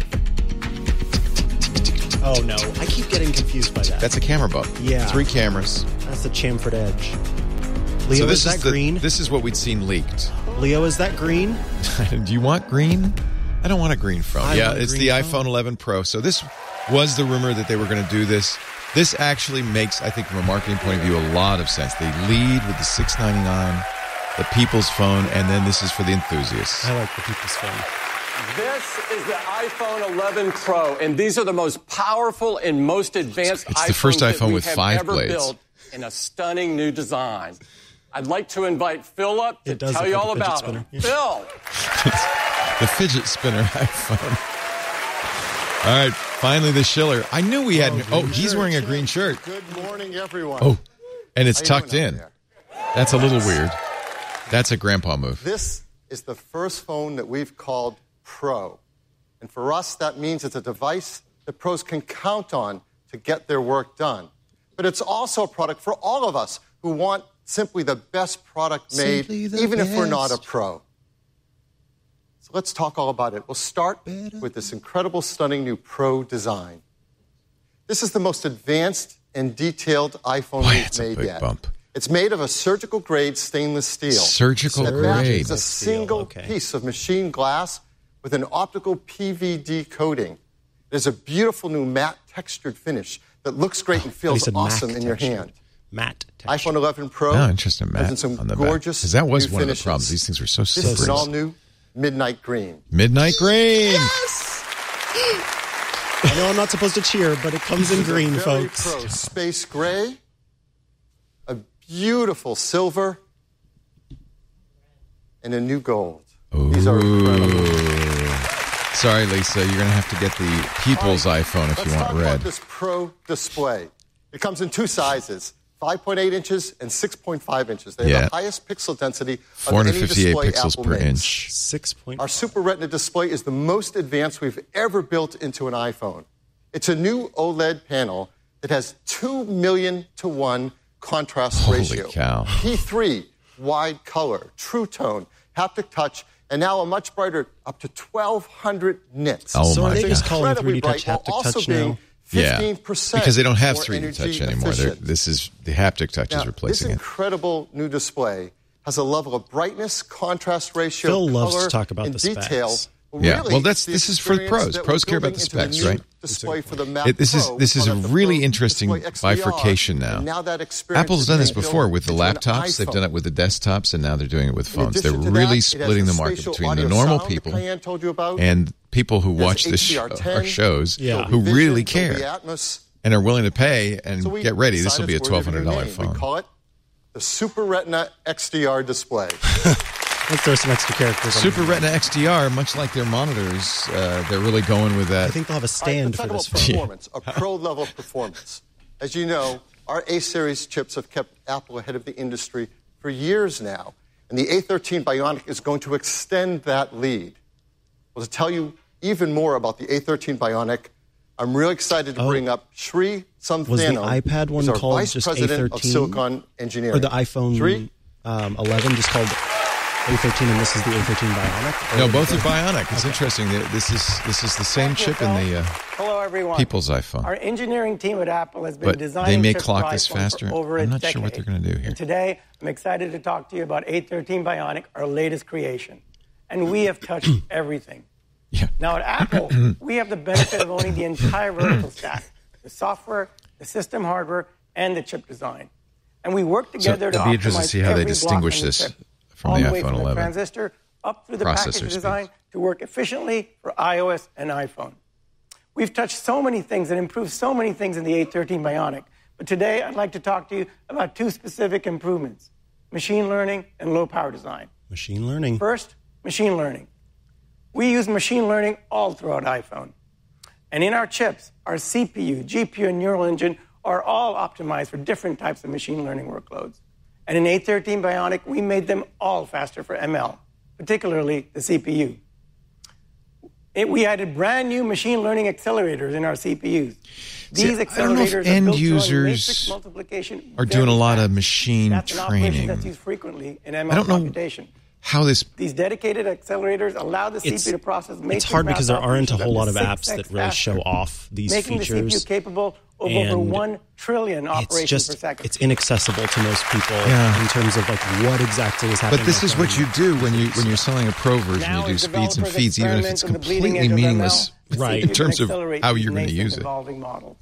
Oh no, I keep getting confused by that. That's a camera bump. Yeah. Three cameras. That's the chamfered edge. Leo, so this is that is the, green? This is what we'd seen leaked. Leo, is that green? Do you want green? I don't want a green phone. I yeah, want a it's green the phone. iPhone eleven Pro. So this was the rumor that they were going to do this. This actually makes, I think, from a marketing point of view, a lot of sense. They lead with the six ninety-nine, the People's Phone, and then this is for the enthusiasts. I like the People's Phone. This is the iPhone eleven Pro, and these are the most powerful and most advanced it's the first iPhones iPhone that we with have five ever blades. built in a stunning new design. I'd like to invite Phil up to tell you all about it. Yeah. Phil! The fidget spinner iPhone. All right, finally the Schiller. I knew we had... Oh, oh he's wearing a green shirt. Good morning, everyone. Oh, and it's tucked in. That's a little weird. That's a grandpa move. This is the first phone that we've called Pro. And for us, that means it's a device that pros can count on to get their work done. But it's also a product for all of us who want simply the best product made, even best. if we're not a pro. So let's talk all about it. We'll start with this incredible, stunning new Pro design. This is the most advanced and detailed iPhone Boy, we've it's a made big yet. Bump. It's made of a surgical-grade stainless steel. Surgical that grade. It's a single okay. piece of machined glass with an optical P V D coating. There's a beautiful new matte textured finish that looks great and feels awesome in your hand. Matte texture. iPhone eleven Pro Oh, interesting, Matt, has in some on the gorgeous Because that was new one of the finishes. problems. These things were so This slippery. is an all-new Midnight Green. Midnight Green. Yes! I know I'm not supposed to cheer, but it comes in green, Very folks. Pro Space Gray, a beautiful silver, and a new gold. Ooh. These are incredible. Sorry, Lisa, you're going to have to get the People's Right, iPhone if let's you want talk red. about this Pro display. It comes in two sizes, five point eight inches and six point five inches. They have Yeah. the highest pixel density of four hundred any fifty-eight display pixels Apple per makes. inch. Six point. Our Super Retina display is the most advanced we've ever built into an iPhone. It's a new OLED panel that has two million to one contrast Holy ratio. cow. P three, wide color, true tone, haptic touch, and now a much brighter, up to twelve hundred nits. Oh, So my are they God. just calling Incredibly three D touch bright, while haptic also touch being now? Yeah, fifteen percent because they don't have more three D touch energy anymore. They're, efficient. this is the haptic touch Now, is replacing this it. incredible new display has a level of brightness, contrast ratio, Phil loves color, to talk about and the detail. specs. Yeah, Really, well, that's it's the this is for experience pros. that Pros we're care about the building into specs, new right? Display for the Mac It, this is Pro this is a called the really Pro interesting Display X D R, bifurcation now. and now that experience Apple's is done this being before built with the into an laptops. They've iPhone. done it with the desktops, and now they're doing it with In phones. They're addition to really that, it has splitting the market spatial between the audio normal sound people that Diane told you about. and people who It has watch this show, H D R ten, our shows Yeah. who Vision, really Dolby care Atmos. and are willing to pay and So we get ready. This will decided be a it's twelve worthy hundred of a dollar name. phone. We call it the Super Retina X D R display. Let's throw some extra characters on Super there. Retina X D R, much like their monitors, uh, they're really going with that. I think they'll have a stand All right, let's for talk this about phone. performance, a pro-level performance. As you know, our A-series chips have kept Apple ahead of the industry for years now, and the A thirteen Bionic is going to extend that lead. Well, to tell you even more about the A thirteen Bionic, I'm really excited to Oh. bring up Sri Samthano. Was the iPad one who's our called Vice just President of A thirteen? Silicon Engineering. Or the iPhone Sri? um, eleven just called A thirteen, and this is the A thirteen Bionic? Or No, both are Bionic. It's interesting. that This is this is the same chip in the uh, Hello, everyone. People's iPhone. Our engineering team at Apple has been But designing they may chips clock for this iPhone faster. for over a I'm not decade. sure what they're going to do here. And today, I'm excited to talk to you about A thirteen Bionic, our latest creation. And we have touched everything. Yeah. Now, at Apple, we have the benefit of owning the entire vertical stack, the software, the system hardware, and the chip design. And we work So together to it'll be interesting to optimize see how they every block distinguish on the this chip, from all the the way iPhone from the eleven. transistor up through the Processor package speeds. design to work efficiently for iOS and iPhone. We've touched so many things and improved so many things in the A thirteen Bionic. But today, I'd like to talk to you about two specific improvements, machine learning and low power design. Machine learning. First, machine learning. We use machine learning all throughout iPhone. And in our chips, our C P U, G P U, and neural engine are all optimized for different types of machine learning workloads. And in A thirteen Bionic, we made them all faster for M L, particularly the C P U. It, we added brand new machine learning accelerators in our C P Us. These See, accelerators I don't know if are end built to run users matrix multiplication are doing a very lot fast. of machine That's an operation training. that's used frequently in M L I don't know computation. how this. These dedicated accelerators allow the It's, C P U to process matrix it's hard because there math aren't a operations whole lot up of to apps six that x really faster, show off these making features. the C P U capable of over and one trillion It's operations just per second. it's inaccessible to most people Yeah. in terms of like what exactly is happening. But this with is what them. you do when you when you're selling a pro version. Now, You do as speeds and developers feeds, even if it's experiment on the bleeding completely edge of meaningless M L, Right. In terms of how you're going to use it. Evolving models.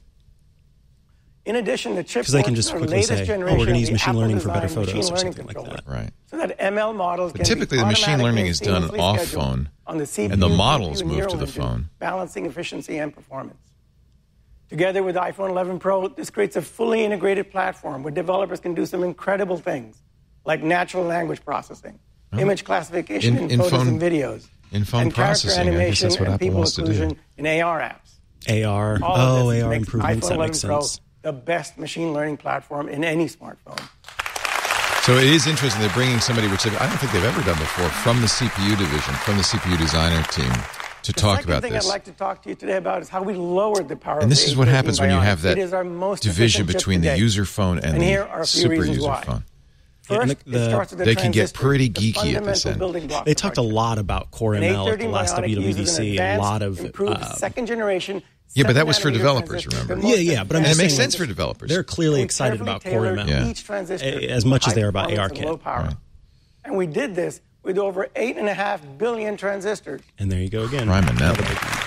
In addition, the chip because they can just our quickly latest say, "Oh, we're going to use machine Apple learning for better design photos or machine something learning like that." Right. So that M L models But can typically, be the machine learning is done automatically off scheduled phone, on the C P U, and the G P U, models and move neural to the engine, phone. balancing efficiency and performance. Together with the iPhone eleven Pro, this creates a fully integrated platform where developers can do some incredible things, like natural language processing, oh. image classification in, in, in photos phone, and videos, in phone and processing. character animation I guess that's what and Apple people wants to occlusion do. in A R apps. A R. All oh, of this A R makes improvements. iPhone That makes eleven sense. Pro the best machine learning platform in any smartphone. So it is interesting they're bringing somebody, which I don't think they've ever done before, from the C P U division, from the C P U designer team, to the talk about thing this. I'd like to talk to you today about is how we lowered the power. And this of is what happens when you have that it is our most division chip between the today. user phone and, and the here are a few super reasons user why. phone. First, yeah, the, it starts with the they can get transistor, pretty the geeky at this end. building block They of talked our a lot about Core M L at the last Bionic W W D uses an C. A advanced, lot of improved uh, second generation. Yeah, but that was for seven nanometer developers, transistor, remember? the Yeah, most yeah, but I'm And it just makes saying sense for developers. They're clearly We excited carefully about Core M L, tailored Yeah. each transistor as much as they are about high performance and low ARKit. power. Right. And we did this with over eight and a half billion transistors. And there you go again. Prime and Another Nether. big one.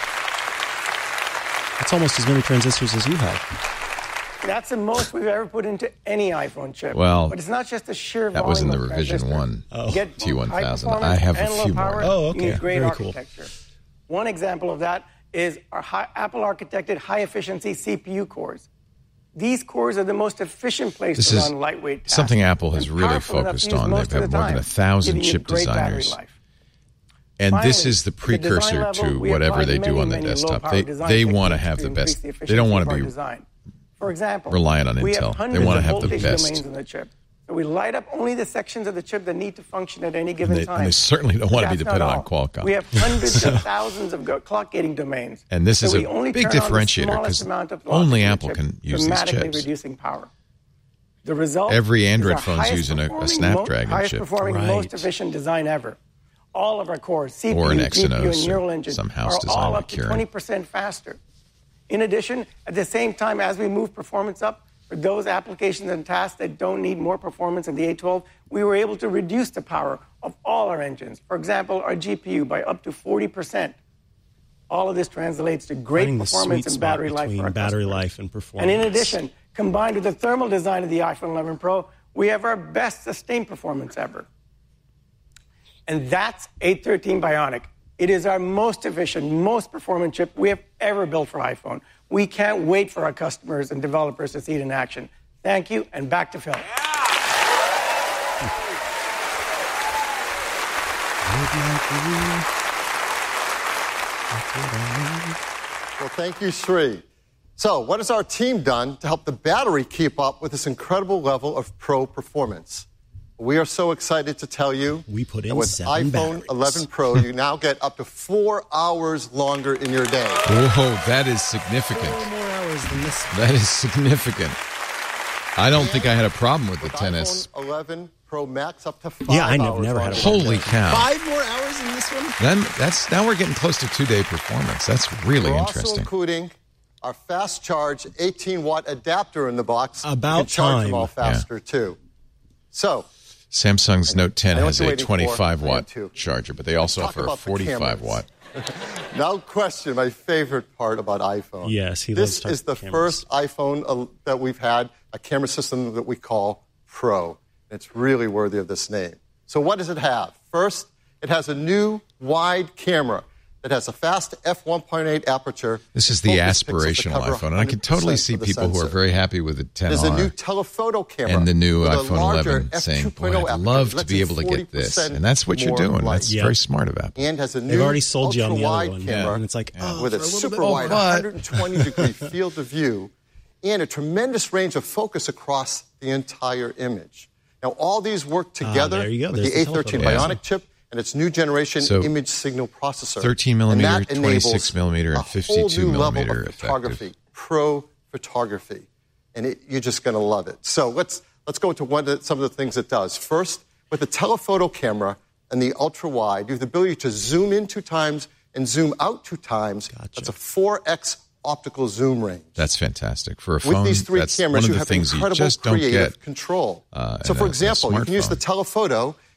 That's almost as many transistors as you have. That's the most we've ever put into any iPhone chip. Well, but it's not just the sheer that volume was in the of revision transistors. one, Oh. Get T one high thousand. performance I have a and low few more. power, Oh, you okay. need great Very cool. architecture. One example of that is our high, Apple architected high-efficiency C P U cores. These cores are the most efficient place This to is run lightweight tasks. something Apple has and really powerful enough to focused use on. most They've of had the more than time, a thousand giving you chip great battery designers. life. And Finally, this is the at the design precursor level, to we whatever applied they do many, on the many desktop. low-power They design they want to techniques have the increase best. the They don't want efficiency to of be our design. For example, reliant on we Intel. have They hundreds wanna of have the voltage best. domains in the chip. So we light up only the sections of the chip that need to function at any given And they, time. and they certainly don't want to be That's not dependent on all. Qualcomm. We have hundreds of thousands of go- clock gating domains. And this so is we a only big turn on the differentiator, smallest 'cause amount of logic only in the Apple chip, can use these dramatically chips. reducing power. The result Every is Android our phone's highest using a- a performing, Snapdragon mo- highest chip. performing, Right. most efficient design ever. All of our cores, C P U, Or an G P U, Exynos and neural or engine, some house are design all like up to Kirin. twenty percent faster. In addition, at the same time, as we move performance up, for those applications and tasks that don't need more performance in the A twelve, we were able to reduce the power of all our engines. For example, our G P U by up to forty percent. All of this translates to great Finding the performance sweet and spot battery life for between our battery customers. life and performance. And in addition, combined with the thermal design of the iPhone eleven Pro, we have our best sustained performance ever. And that's eight thirteen Bionic. It is our most efficient, most performant chip we have ever built for iPhone. We can't wait for our customers and developers to see it in action. Thank you, and back to Phil. Well, thank you, Sri. So, what has our team done to help the battery keep up with this incredible level of pro performance? We are so excited to tell you we put in that with seven iPhone batteries. eleven Pro, you now get up to four hours longer in your day. Whoa, that is significant. Four more hours than this. That is significant. I don't think I had a problem with the With ten S. iPhone eleven Pro Max up to five Yeah, I never- hours never had a longer. problem. Holy cow! Five more hours in this one? Then that's now we're getting close to two-day performance. That's really We're interesting. also including our fast charge eighteen watt adapter in the box. About you can charge time. them all faster too. So Samsung's Note ten I know what has you're a waiting for. twenty-five I am watt too. charger, but they also Talk offer a about the forty-five cameras. watt. no question, my favorite part about iPhone. Yes, he This loves is the cameras. first iPhone uh, that we've had a camera system that we call Pro. It's really worthy of this name. So what does it have? First, it has a new wide camera that has a fast f one point eight aperture. This is the Focus pixels to aspirational cover iPhone, and I can totally one hundred percent see of the people who are sensor. very happy with the ten There's a new R telephoto camera and the new with a iPhone larger eleven f saying, two point oh boy, I'd aperture love that to lets be in able to get this. forty percent And that's what you're more doing. light. That's Yep. very smart of Apple. And has a new They've already sold you on the other ultra-wide one. camera Yeah. And it's like, oh, with for a a little super bit more. wide But- one hundred twenty degree field of view and a tremendous range of focus across the entire image. Now, all these work together there you go. with There's the the A thirteen telephoto. Bionic chip and its new generation So, image signal processor. thirteen millimeter, And that enables twenty-six millimeter, and a whole fifty-two new level millimeter of photography, effective. pro photography. And it, you're just going to love it. So let's, let's go into one of the, some of the things it does. First, with the telephoto camera and the ultra-wide, you have the ability to zoom in two times and zoom out two times. Gotcha. That's a four X optical zoom range. That's fantastic. For a phone, With these three that's cameras, one of you the have things you incredible just don't creative get. control. uh, so, in for a- a example, you can use the smartphone. telephoto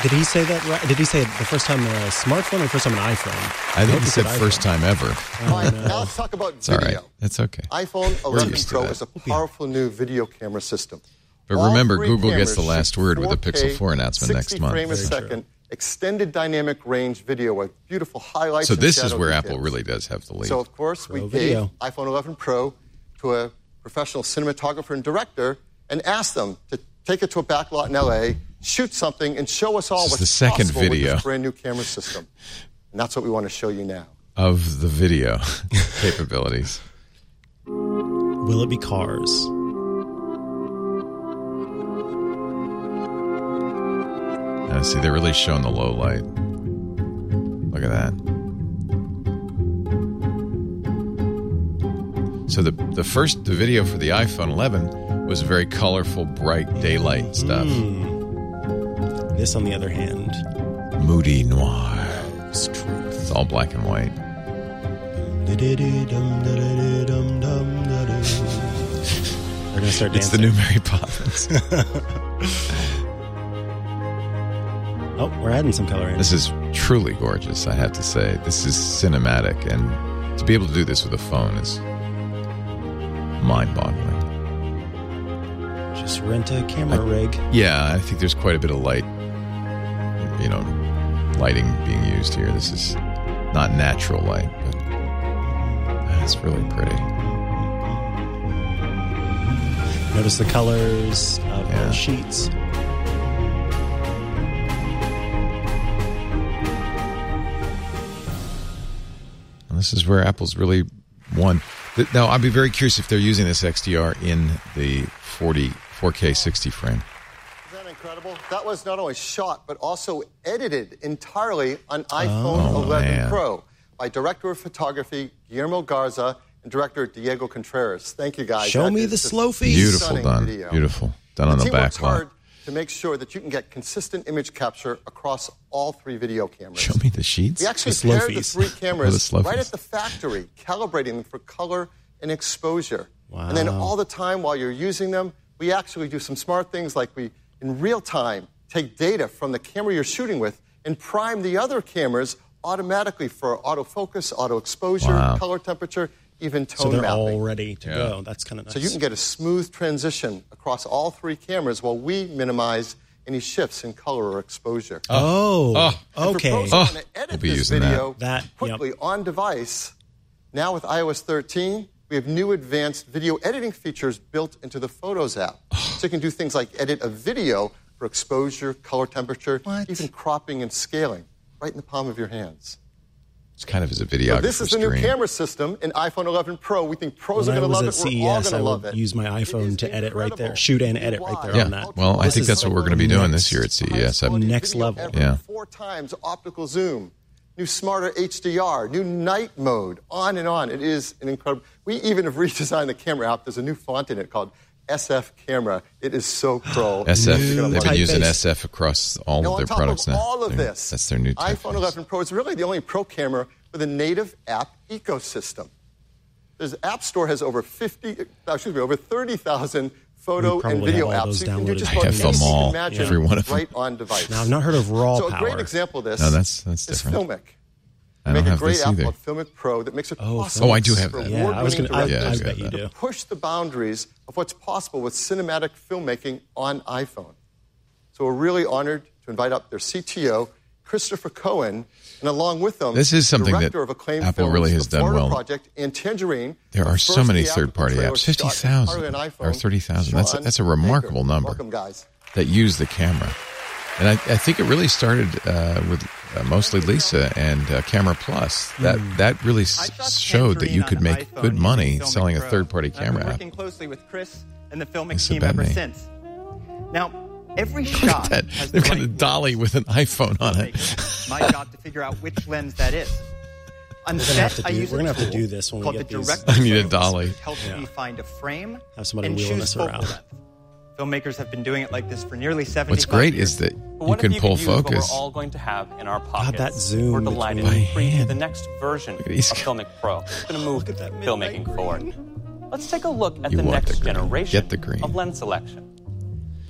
Did he say that right? Did he say it the first time a smartphone or the first time an iPhone? I think he said first iPhone. time ever. Fine, now let's talk about It's all video. right. That's okay. iPhone We're eleven used to Pro that. is a powerful new video camera system. But All remember, three Google gets the cameras last shoot word with a 4K, Pixel four announcement next month. sixty frames a Very second, extended dynamic range video with beautiful highlights. So and this is shadow where details. Apple really does have the lead. So of course we Pro gave video. iPhone eleven Pro to a professional cinematographer and director and asked them to take it to a backlot in L A, shoot something, and show us all This is what's the second possible video. with this brand new camera system. And that's what we want to show you now. Of the video capabilities. Will it be cars? Uh, see, they're really showing the low light. Look at that. So the the first the video for the iPhone eleven was very colorful, bright daylight stuff. Mm. This, on the other hand, moody noir. It's truth. It's all black and white. They're gonna start dancing. It's the new Mary Poppins. Oh, we're adding some color in. This is truly gorgeous, I have to say. This is cinematic, and to be able to do this with a phone is mind-boggling. Just rent a camera I, rig. Yeah, I think there's quite a bit of light, you know, lighting being used here. This is not natural light, but that's really pretty. Notice the colors of Yeah. the sheets. And this is where Apple's really won. Now, I'd be very curious if they're using this X D R in the forty, four K sixty frame. Isn't that incredible? That was not only shot, but also edited entirely on iPhone Oh, eleven man. Pro by Director of Photography Guillermo Garza and Director Diego Contreras. Thank you, guys. Show That me is the just slow feed. Beautiful stunning done. video. Beautiful. Done on the team back works lot. hard to make sure that you can get consistent image capture across all three video cameras. Show me the sheets. We actually The slow paired the fees. three Oh, the cameras slow right fees. at the factory, calibrating them for color and exposure. Wow. And then all the time while you're using them, we actually do some smart things like we, in real time, take data from the camera you're shooting with and prime the other cameras automatically for autofocus, auto exposure, Wow. color temperature, even tone So they're mapping. all ready to go. That's kind of nice. So you can get a smooth transition across all three cameras while we minimize any shifts in color or exposure. Oh, And okay. for pros who want to edit We'll be this using video that. That, quickly on device, now with i O S thirteen, we have new advanced video editing features built into the Photos app. So you can do things like edit a video for exposure, color temperature, even cropping and scaling right in the palm of your hands. It's kind of as a So videographer's this is the new dream. camera system in iPhone eleven Pro. We think pros When are I going to was love at it. We're all C E S, going I to love would it. use my iPhone to edit right there, shoot and edit right there Yeah, on that. well, I This think is that's what we're going to be doing next- this year at C E S. I- Next level. Yeah. Four times optical zoom, new smarter H D R, new night mode, on and on. It is an incredible. We even have redesigned the camera app. There's a new font in it called S F Camera. It is so pro. S F, You're gonna they've love been it. using S F across all Now, of on their top products of now. all of They're- this, That's their new typeface. iPhone eleven Pro is really the only Pro camera with a native app ecosystem. The App Store has over fifty, excuse me, over thirty thousand photo We probably and video have all apps. those So you can do downloaded. just I about have them anything you all, can imagine every one of them. right on device. Now, I've not heard of raw so power. a great example of this No, that's- that's is different. Filmic. I don't Make a have great this app either. called Filmic Pro that makes it Oh, possible Oh, I do have for that. Yeah, I was award-winning gonna- I- directors I bet you to do. push the boundaries of what's possible with cinematic filmmaking on iPhone. So we're really honored to invite up their C T O, Christopher Cohen, and along with them, This is something that director of acclaimed Apple films, really has The done Florida well. Project and Tangerine. There the are so first many theatrical third-party trailer apps, shot fifty thousand entirely on iPhone. or thirty thousand. That's a, Sean that's a remarkable Baker. number Welcome, guys. that use the camera. And I, I think it really started uh, with uh, mostly Lisa and uh, Camera Plus. That that really s- showed that you could make good money selling a third-party camera app. Working closely with Chris and the filming Lisa team ever Bentley. since. Now, every Look shot at that. has They've the got right a dolly with an iPhone on it. My job to figure out which lens that is. On We're gonna have set, to I do- use we're gonna a have to tool do this when we called get the these- director I need a focus. dolly. It helps Yeah. me find a frame Have somebody and wheeling choose us focal around. length. Filmmakers have been doing it like this for nearly seventy-five What's great years. is that But you what can if pull could use what focus. we're all going to have in our pockets? that zoom We're delighted between- to preview the next version of these Filmic Pro. It's going to move filmmaking forward. Let's take a look at You the want next the green. generation Get the green. of lens selection.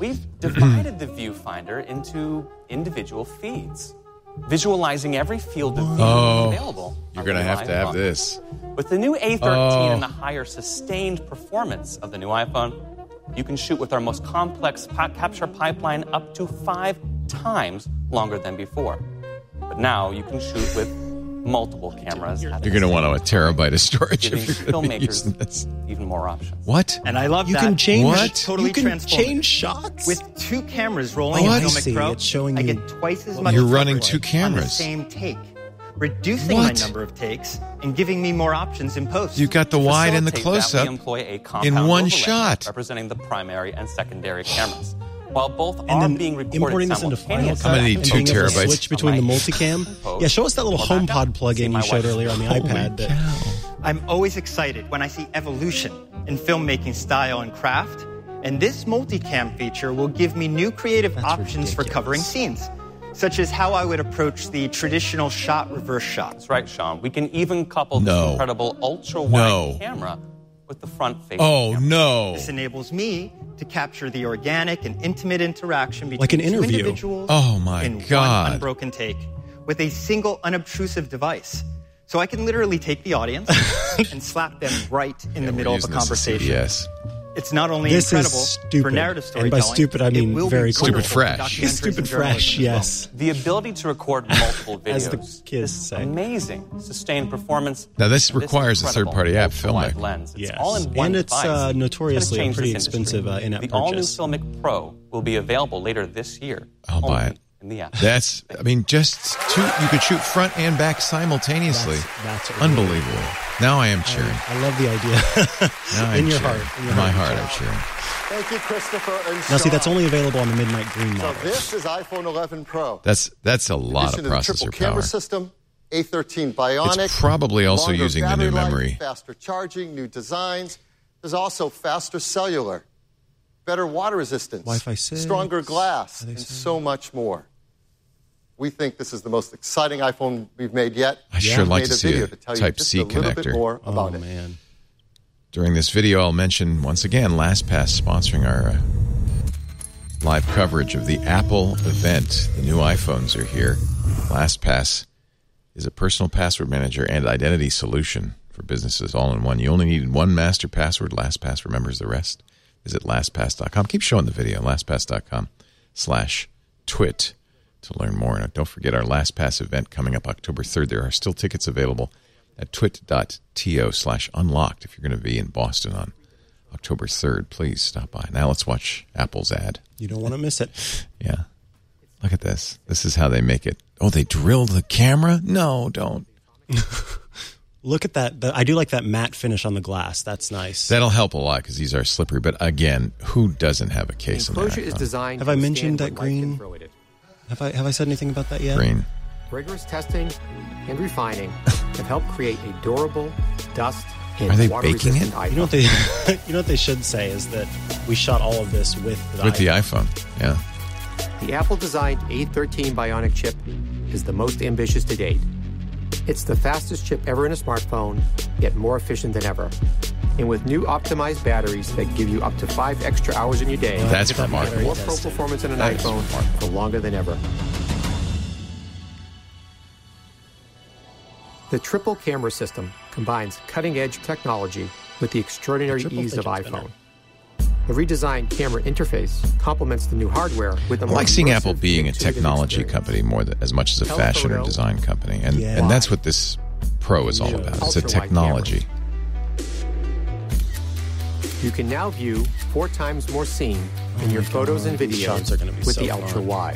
we've divided the viewfinder into individual feeds, visualizing every field of view Oh, available. you're going to have to have this. With the new A thirteen Oh. and the higher sustained performance of the new iPhone, you can shoot with our most complex pa- capture pipeline up to five times longer than before. But now you can shoot with multiple cameras. You're going to want a terabyte of storage giving if you're going to be using filmmakers this. even more options. What? And I love You that. can change- What? Totally you can transform change shots? With two cameras rolling What? in I Filmic see. Pro, It's showing I you- get twice as much You're running coverage two on the cameras. same take, reducing What? my number of takes and giving me more options in post. You've got the wide and the Facilitate that, close-up we employ a in compound one overlay shot. representing the primary and secondary cameras. While both And are then being recorded importing this into Final simultaneously, Cut I'm gonna need and two being able to terabytes. switch between the multicam. Yeah, show us that little HomePod plug-in you showed earlier on the iPad. That, I'm always excited when I see evolution in filmmaking style and craft, and this multicam feature will give me new creative That's options for ridiculous. covering scenes, such as how I would approach the traditional shot reverse shot. That's right, Sean. We can even couple No. this incredible ultra-wide No. camera with the front-facing Oh, camera. no. This enables me to capture the organic and intimate interaction between Like an two interview. individuals Oh, my in God. one unbroken take with a single unobtrusive device. So I can literally take the audience and slap them right in the We're middle of a using this as conversation. C B S. It's not only This is incredible stupid. for narrative And storytelling. by stupid, I it mean will be very cool. wonderful Stupid for fresh. documentaries Stupid and fresh, journalism as well. yes. The ability to record multiple videos. As the kids this say. amazing sustained performance. Now, this and requires a incredible third-party app, ultra-wide Filmic. lens. It's Yes. all in one And it's, device. uh, notoriously Gonna a change pretty this industry. expensive, uh, in-app The all-new purchase. Filmic Pro will be available later this year. I'll buy only it. In the app. That's, I mean, just two, you could shoot front and back simultaneously. That's, that's Unbelievable. Now I am cheering. I, I love the idea. Now I'm in your cheering. heart. In your In my heart, heart, I'm cheering. Thank you, Christopher and Now, see, that's Sean. only available on the Midnight Green So model. this is iPhone eleven Pro. That's that's a lot of In addition to the triple processor camera power. system, A thirteen Bionic. It's probably also longer using the new battery life, memory. faster charging, new designs. There's also faster cellular, better water resistance, Wi-Fi six. stronger glass, Are they and saying? so much more. We think this is the most exciting iPhone we've made yet. I sure like Made to a see video a to tell you Type just C a little connector. bit more Oh, about it. man. During this video, I'll mention once again LastPass sponsoring our uh, live coverage of the Apple event. The new iPhones are here. LastPass is a personal password manager and identity solution for businesses all in one. You only need one master password. LastPass remembers the rest. Visit LastPass dot com. Keep showing the video. LastPass dot com slash twit to learn more. And don't forget our LastPass event coming up October third. There are still tickets available at twit.to slash unlocked if you're going to be in Boston on October third. Please stop by. Now let's watch Apple's ad. You don't want to miss it. Yeah. Look at this. This is how they make it. Oh, they drilled the camera? No, don't. Look at that. The, I do like that matte finish on the glass. That's nice. That'll help a lot because these are slippery. But again, who doesn't have a case of Enclosure is that? designed Have to I mentioned withstand that when life can green? throw at it. Have I have I said anything about that yet? Green. Rigorous testing and refining have helped create a durable, dust and Are they water-resistant baking it? iPhone. You know what they you know what they should say is that we shot all of this with the With the iPhone. iPhone. Yeah. The Apple-designed A thirteen Bionic chip is the most ambitious to date. It's the fastest chip ever in a smartphone, yet more efficient than ever. And with new optimized batteries that give you up to five extra hours in your day, That's you can get remarkable. more pro performance in an That is iPhone for longer than ever. The triple camera system combines cutting-edge technology with the extraordinary Triple ease of fidget spinner. iPhone. The redesigned camera interface complements the new hardware with a I more like seeing immersive, Apple being a intuitive technology experience. company more than, as much as a fashion or Telephoto. design company. And Yeah. and that's what this Pro is all about. It's a Ultra-wide technology. You can now view four times more scene in your photos and These shots are videos gonna be with so the fun. ultra wide.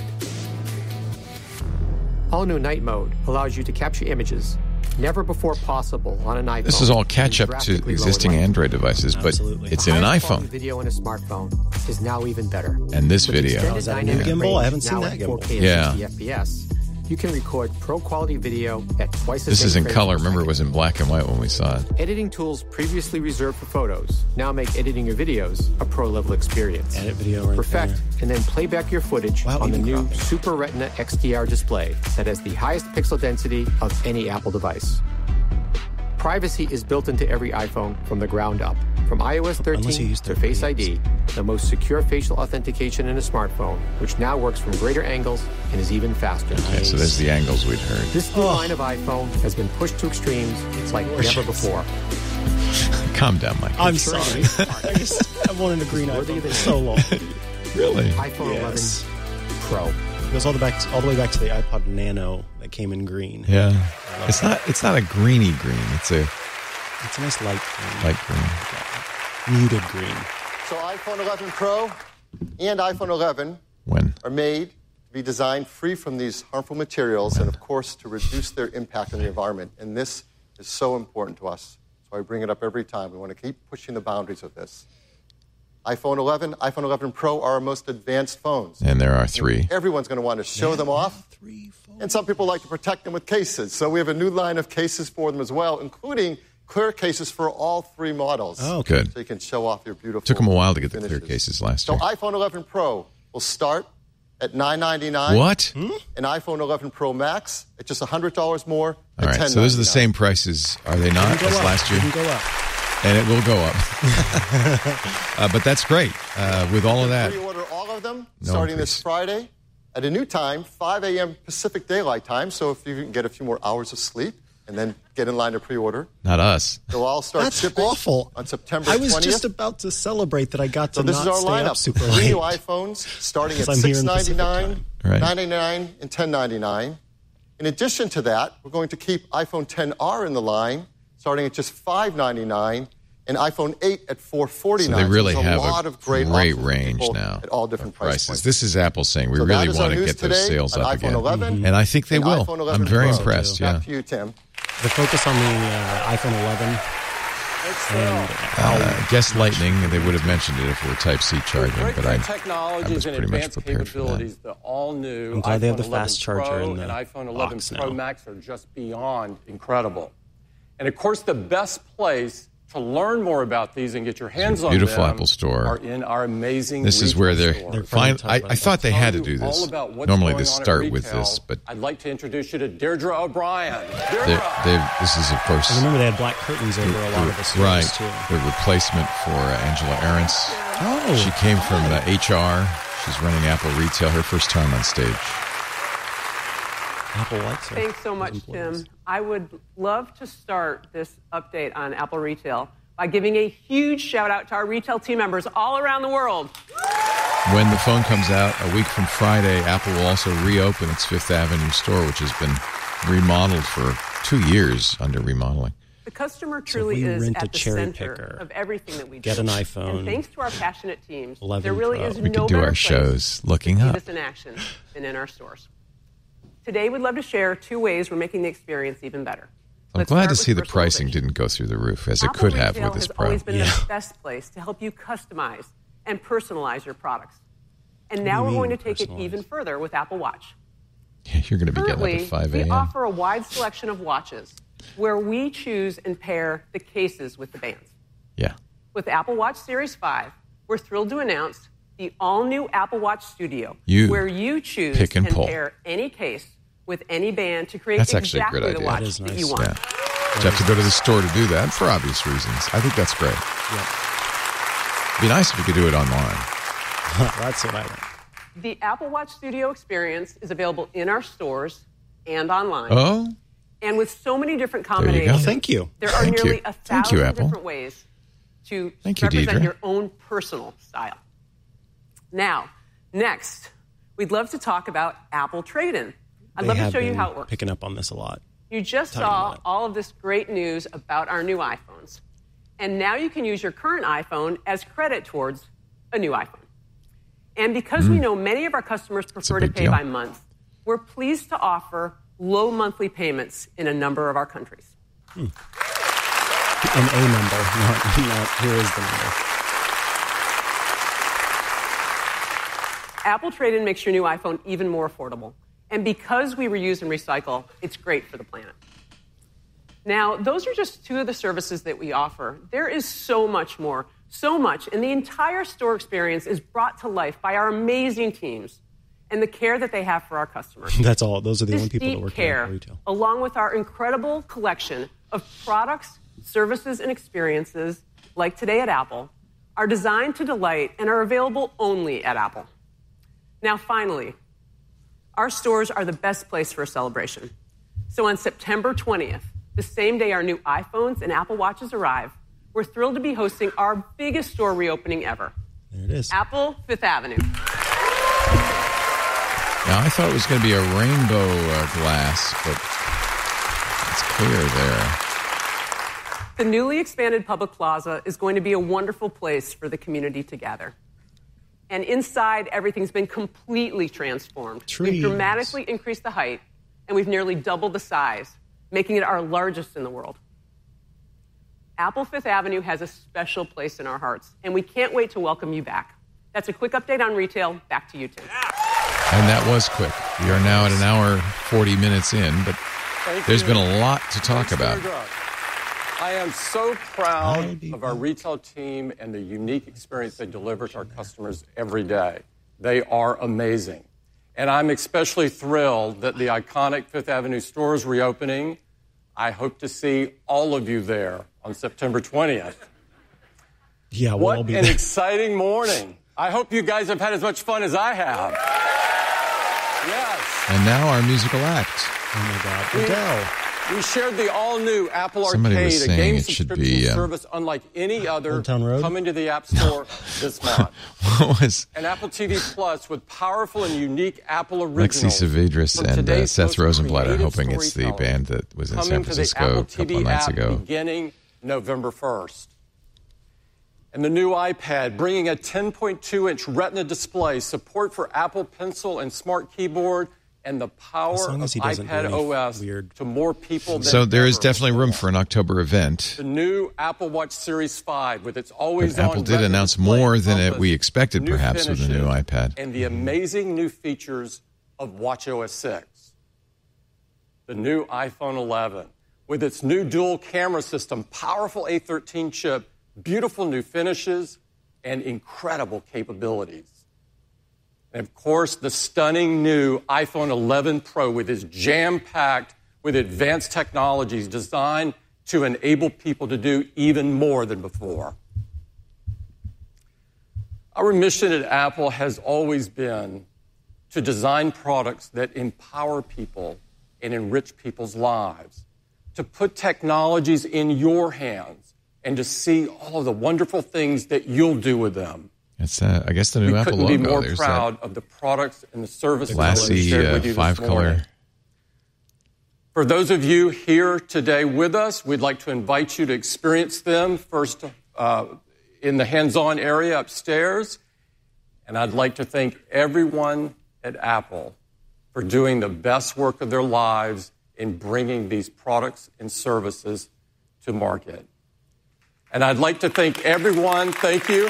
All new night mode allows you to capture images never before possible on an iPhone. This is all in catch up to drastically existing lower light. Android devices, but Absolutely. it's in an Highest quality iPhone. Video in a smartphone is now even better. And this With video. extended Oh, is that a new dynamic gimbal? range I haven't seen now that at gimbal. four K Yeah. and sixty F P S. You can record pro quality video at twice as This many is in frames color. per Remember, it second. was in black and white when we saw it. Editing tools previously reserved for photos now make editing your videos a pro-level experience. Edit video right Perfect, there. and then play back your footage Wow, on the even new cropping. Super Retina X D R display that has the highest pixel density of any Apple device. Privacy is built into every iPhone from the ground up. From i O S thirteen to Face I D, the most secure facial authentication in a smartphone, which now works from greater angles and is even faster. Okay, so there's the angles we'd heard. This new oh. line of iPhone has been pushed to extremes like never before. Calm down, Mike. I'm sorry. I just I wanted a green iPhone for so long. Really? iPhone yes. eleven Pro. It goes all the back, to, all the way back to the iPod Nano that came in green. Yeah, it's that. not. It's not a greeny green. It's a. It's a nice light green. Light green. Yeah. Muted green. So iPhone eleven Pro and iPhone eleven when are made to be designed free from these harmful materials, when? and of course to reduce their impact on the environment. And this is so important to us. So I bring it up every time. We want to keep pushing the boundaries of this. iPhone eleven, iPhone eleven Pro are our most advanced phones. And there are three. And everyone's going to want to show yeah, them off. Three phones. And some people like to protect them with cases. So we have a new line of cases for them as well, including clear cases for all three models. Oh, good. So you can show off your beautiful Took them a while to get finishes. the clear cases last so year. So iPhone eleven Pro will start at nine ninety-nine. What? Hmm? And iPhone eleven Pro Max at just one hundred dollars more. All right, so those are the same prices, are they not, as up. last year? It can go up. And it will go up. uh, but that's great. Uh, with all of that. Pre-order all of them no starting increase. this Friday at a new time, five a.m. Pacific Daylight Time. So if you can get a few more hours of sleep and then get in line to pre-order. Not us. They'll all start That's shipping awful. on September twentieth. I was just about to celebrate that I got to so this not is our stay lineup. up super Three late. new iPhones starting at I'm six ninety-nine, right. nine ninety-nine, and ten ninety-nine. In addition to that, we're going to keep iPhone X R in the line, starting at just five ninety-nine, and iPhone eight at four forty-nine. So they really so have a lot a of great, great range now at all different price prices. points. This is Apple saying we so really want to get those sales up again, eleven, and I think they and will. iPhone eleven I'm very Pro. impressed. Back Yeah. to you, Tim. The focus on the uh, iPhone eleven. And uh, guess Lightning, and they would have mentioned it if it were Type-C charging, but I, I was technologies and pretty much advanced prepared for that. capabilities, the all-new I'm glad iPhone they have the eleven fast charger Pro in the and iPhone eleven box Pro now. Max are just beyond incredible. And of course, the best place to learn more about these and get your hands on beautiful them Apple Store. are in our amazing This is where they're, store. they're fine. I, I thought they had to do All this. about what's Normally going they on at start with retail. this, but I'd like to introduce you to Deirdre O'Brien. they're, Deirdre. they're, this is, of course, I remember they had black curtains over a lot of the stores, right, too. the replacement for uh, Angela Ahrens. Oh. She came from uh, H R. She's running Apple Retail, her first time on stage. Apple likes her. Thanks so much, Tim. I would love to start this update on Apple Retail by giving a huge shout out to our retail team members all around the world. When the phone comes out a week from Friday, Apple will also reopen its Fifth Avenue store, which has been remodeled for two years under remodeling. The customer truly so is rent at a the cherry center picker, of everything that we get do. an iPhone. And thanks to our passionate teams, eleven there really Pro. is We no could do better our place shows looking to see up. this in action than in our stores. Today, we'd love to share two ways we're making the experience even better. I'm Let's glad start to with see the pricing personalization. didn't go through the roof, as it Apple could have Retail with this has Pro. always been Yeah. the best place to help you customize and personalize your products. And now What we're do you going to mean, take it personalize? even further with Apple Watch. You're going to be getting up Currently, at five we a.m. offer a wide selection of watches where we choose and pair the cases with the bands. Yeah. With Apple Watch Series five, we're thrilled to announce the all-new Apple Watch Studio, You where you choose pick and pull. pair any case with any band to create That's actually a exactly good the idea. watch That is that nice. you want. Yeah. You have to go to the store to do that for obvious reasons. I think that's great. Yeah. It'd be nice if you could do it online. That's what I want. The Apple Watch Studio experience is available in our stores and online. Oh? And with so many different There you go. combinations, Thank you. there are Thank nearly you. a Thank you, thousand Apple. different ways to Thank you, represent Deidre. your own personal style. Now, next, we'd love to talk about Apple Trade-In. I'd They love to have show you been how it works. picking up on this a lot. You just Talking saw about it. all of this great news about our new iPhones. And now you can use your current iPhone as credit towards a new iPhone. And because we know many of our customers prefer to big pay deal. by month, we're pleased to offer low monthly payments in a number of our countries. An A number, not, not here is the number. Apple Trade-In makes your new iPhone even more affordable. And because we reuse and recycle, it's great for the planet. Now, those are just two of the services that we offer. There is so much more, so much, and the entire store experience is brought to life by our amazing teams and the care that they have for our customers. That's all. Those are the This only people that deep work care, at retail. along with our incredible collection of products, services, and experiences, like today at Apple, are designed to delight and are available only at Apple. Now, finally, our stores are the best place for a celebration. So on September twentieth, the same day our new iPhones and Apple Watches arrive, we're thrilled to be hosting our biggest store reopening ever. There it is. Apple Fifth Avenue. Now, I thought it was going to be a rainbow uh, glass, but it's clear there. The newly expanded public plaza is going to be a wonderful place for the community to gather. And inside, everything's been completely transformed. Trees. We've dramatically increased the height, and we've nearly doubled the size, making it our largest in the world. Apple Fifth Avenue has a special place in our hearts, and we can't wait to welcome you back. That's a quick update on retail. Back to you, Tim. And that was quick. We are now at an hour, forty minutes in, but Thank there's you. been a lot to talk Thanks, about. Sandra. I am so proud of our retail team and the unique experience they deliver to our customers every day. They are amazing. And I'm especially thrilled that the iconic Fifth Avenue store is reopening. I hope to see all of you there on September twentieth. Yeah, we'll what all be an there. exciting morning. I hope you guys have had as much fun as I have. Yes. And now our musical act. Oh, my God. We- Adele. We shared the all-new Apple Somebody was Arcade, a saying game it should subscription be, um, service unlike any other, Old Town Road? coming to the App Store this month. What was And Apple T V Plus with powerful and unique Apple originals. Lexi Savidris from and uh, today's Seth most Rosenblatt are creative hoping it's the storytelling, band that was in coming San to the Francisco Apple a T couple V of nights app ago. beginning November first. And the new iPad, bringing a ten point two inch Retina display, support for Apple Pencil and Smart Keyboard, and the power As long of as he doesn't do iPad any O S weird- to more people than So there is ever definitely room before. for an October event. The new Apple Watch Series five with its But always-on Apple did Retina announce display more than it compass, we expected, new perhaps, with the new finishes, iPad. and the amazing new features of watchOS six. The new iPhone eleven with its new dual camera system, powerful A thirteen chip, beautiful new finishes, and incredible capabilities. And of course, the stunning new iPhone eleven Pro with its jam-packed with advanced technologies designed to enable people to do even more than before. Our mission at Apple has always been to design products that empower people and enrich people's lives, to put technologies in your hands and to see all of the wonderful things that you'll do with them. It's, uh, I guess, the new we Apple couldn't logo. be more There's proud that of the products and the services that we glassy shared uh, with you this five morning. color. For those of you here today with us, we'd like to invite you to experience them first uh, in the hands-on area upstairs. And I'd like to thank everyone at Apple for doing the best work of their lives in bringing these products and services to market. And I'd like to thank everyone. Thank you.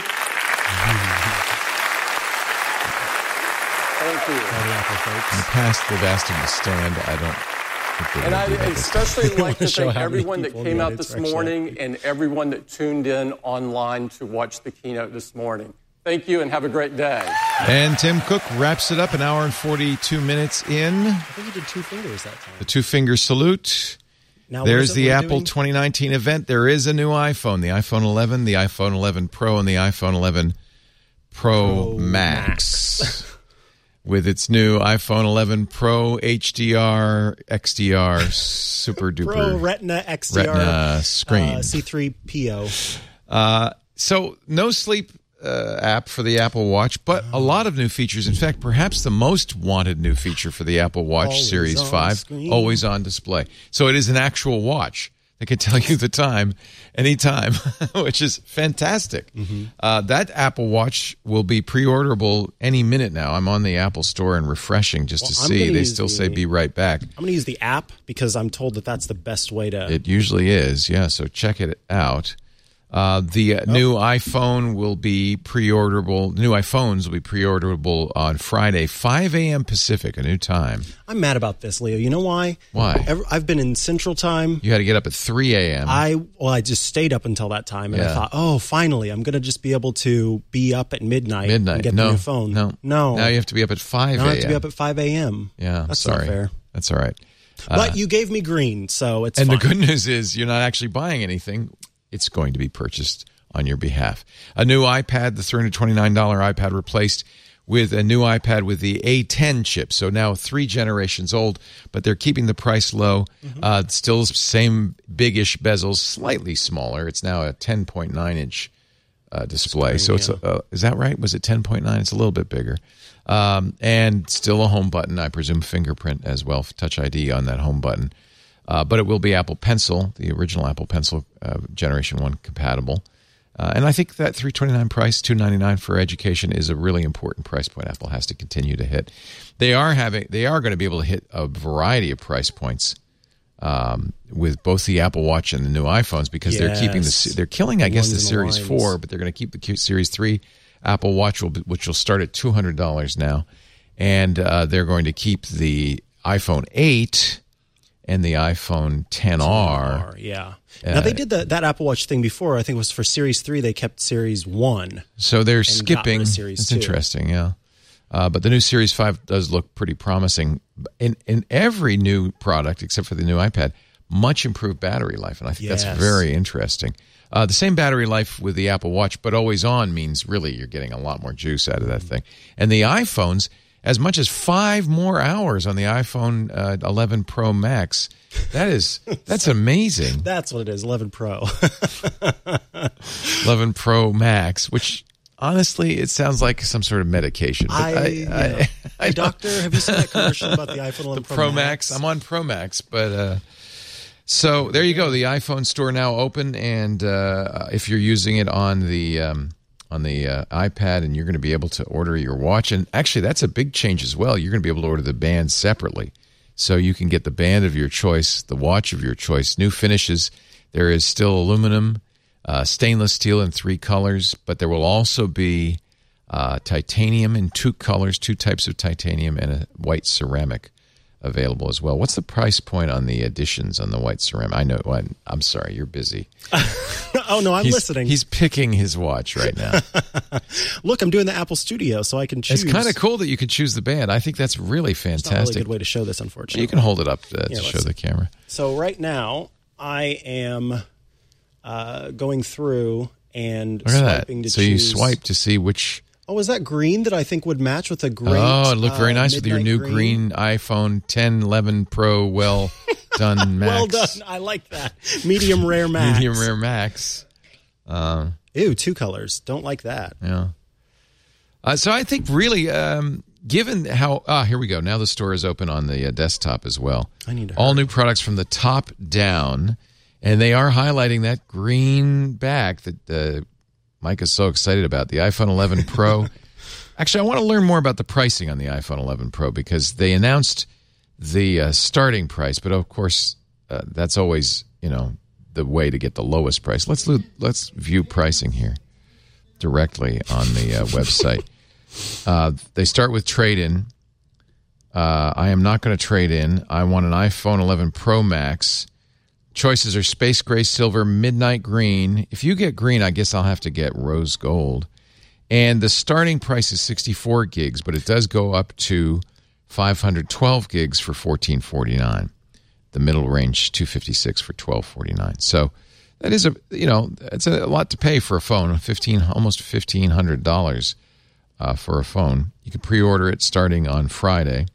Thank you. In the past, they've asked him to stand. I don't think they And will I'd do that this especially time. like to show thank how many everyone that people came the out audience this are actually morning and everyone that tuned in online to watch the keynote this morning. Thank you and have a great day. And Tim Cook wraps it up an hour and forty-two minutes in. I think he did two fingers that time. The two-finger salute. Now, what There's is it the we're Apple doing? twenty nineteen event. There is a new iPhone, the iPhone eleven, the iPhone eleven Pro, and the iPhone eleven Pro, Pro Max. Max. With its new iPhone eleven Pro H D R, X D R, super duper Pro Retina X D R Retina screen. uh, C three P O. Uh, so no sleep uh, app for the Apple Watch, but a lot of new features. In fact, perhaps the most wanted new feature for the Apple Watch Always Series on five, screen. always on display. So it is an actual watch that can tell you the time anytime, which is fantastic. Mm-hmm. Uh, that Apple Watch will be pre-orderable any minute now. I'm on the Apple Store and refreshing just Well, to I'm see. gonna They use still the- say be right back. I'm going to use the app because I'm told that that's the best way to. It usually is, yeah. So check it out. Uh, the uh, new iPhone will be pre-orderable. New iPhones will be pre-orderable on Friday, five a.m. Pacific, a new time. I'm mad about this, Leo. You know why? Why? Every, I've been in Central Time. You had to get up at three a.m. I well, I just stayed up until that time, and Yeah. I thought, oh, finally, I'm going to just be able to be up at midnight, Midnight. and get no, the new phone. No, no. Now you have to be up at five Now a.m. I have to be up at five a.m. Yeah, that's sorry. not fair. That's all right. But Uh, you gave me green, so it's and fine. the good news is you're not actually buying anything. It's going to be purchased on your behalf. A new iPad, the three hundred twenty-nine dollars iPad, replaced with a new iPad with the A ten chip. So now three generations old, but they're keeping the price low. Mm-hmm. Uh, still same big-ish bezels, slightly smaller. It's now a ten point nine inch uh, display. Screen, so it's yeah. a, uh, is that right? Was it ten point nine? It's a little bit bigger. Um, and still a home button, I presume fingerprint as well, Touch I D on that home button. Uh, but it will be Apple Pencil, the original Apple Pencil uh, Generation one compatible. Uh, and I think that three hundred twenty-nine dollars price, two hundred ninety-nine dollars for education, is a really important price point Apple has to continue to hit. They are having, they are going to be able to hit a variety of price points um, with both the Apple Watch and the new iPhones because yes. they're keeping the, they're killing, I guess, the Series four, but they're going to keep the Series three Apple Watch, will, which will start at two hundred dollars now. And uh, they're going to keep the iPhone eight and the iPhone X R. Yeah. Uh, now, they did the, that Apple Watch thing before. I think it was for Series three. They kept Series one. So they're skipping. Series it's two. Interesting, yeah. Uh, but the new Series five does look pretty promising. In, in every new product, except for the new iPad, much improved battery life. And I think yes. that's very interesting. Uh, the same battery life with the Apple Watch, but always on means really you're getting a lot more juice out of that thing. And the iPhones, as much as five more hours on the iPhone uh, eleven Pro Max. That is, that's amazing. That's what it is, eleven Pro. eleven Pro Max, which honestly, it sounds like some sort of medication. But I, I, yeah. I, I hey, doctor, have you seen that commercial about the iPhone eleven the Pro, Pro Max? Max? I'm on Pro Max, but uh, so there you go. The iPhone store now open, and uh, if you're using it on the um, on the uh, iPad, and you're going to be able to order your watch, and actually, that's a big change as well. You're going to be able to order the band separately. So you can get the band of your choice, the watch of your choice, new finishes. There is still aluminum, uh, stainless steel in three colors, but there will also be uh, titanium in two colors, two types of titanium, and a white ceramic available as well. What's the price point on the editions on the white ceramic? I know. Well, I'm sorry, you're busy. Oh, no, I'm he's, listening. He's picking his watch right now. Look, I'm doing the Apple Studio, so I can choose. It's kind of cool that you can choose the band. I think that's really fantastic. It's not a really good way to show this, unfortunately. You can hold it up uh, yeah, to show the camera. So right now, I am uh, going through and Look at swiping that. to so choose. you swipe to see which... Oh, is that green that I think would match with a great... Oh, it looked very uh, nice with your new green, green iPhone ten, eleven Pro. Well done, Max. Well done. I like that. Medium rare Max. Medium rare Max. Um, Ew, two colors. Don't like that. Yeah. Uh, so I think really, um, given how... Ah, here we go. Now the store is open on the uh, desktop as well. I need to All hurry. new products from the top down. And they are highlighting that green back that... Uh, Mike is so excited about the iPhone eleven Pro. Actually, I want to learn more about the pricing on the iPhone eleven Pro because they announced the uh, starting price, but of course, uh, that's always, you know, the way to get the lowest price. Let's lo- let's view pricing here directly on the uh, website. Uh, they start with trade-in. Uh, I am not going to trade in. I want an iPhone eleven Pro Max. Choices are space gray, silver, midnight green. If you get green, I guess I'll have to get rose gold. And the starting price is sixty-four gigs, but it does go up to five hundred twelve gigs for fourteen forty-nine. The middle range, two fifty-six for twelve forty-nine. So that is a, you know, it's a lot to pay for a phone, fifteen almost fifteen hundred dollars uh, for a phone. You can pre-order it starting on Friday.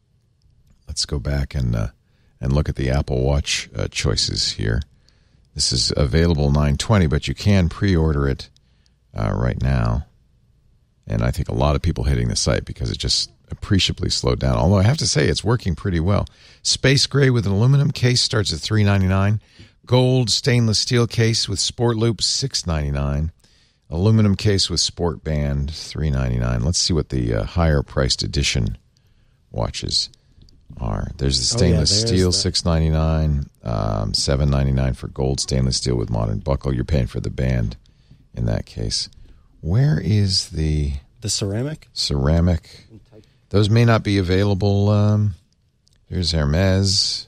Let's go back and uh, and look at the Apple Watch uh, choices here. This is available nine twenty, but you can pre-order it uh, right now. And I think a lot of people hitting the site because it just appreciably slowed down. Although I have to say it's working pretty well. Space gray with an aluminum case starts at three ninety-nine. Gold stainless steel case with sport loops, six ninety-nine. Aluminum case with sport band, three ninety-nine. Let's see what the uh, higher priced edition watches are. There's the stainless oh, yeah, steel, the... six ninety-nine, um, seven ninety-nine for gold stainless steel with modern buckle. You're paying for the band in that case. Where is the the ceramic? Ceramic. Those may not be available. Um, here's Hermes,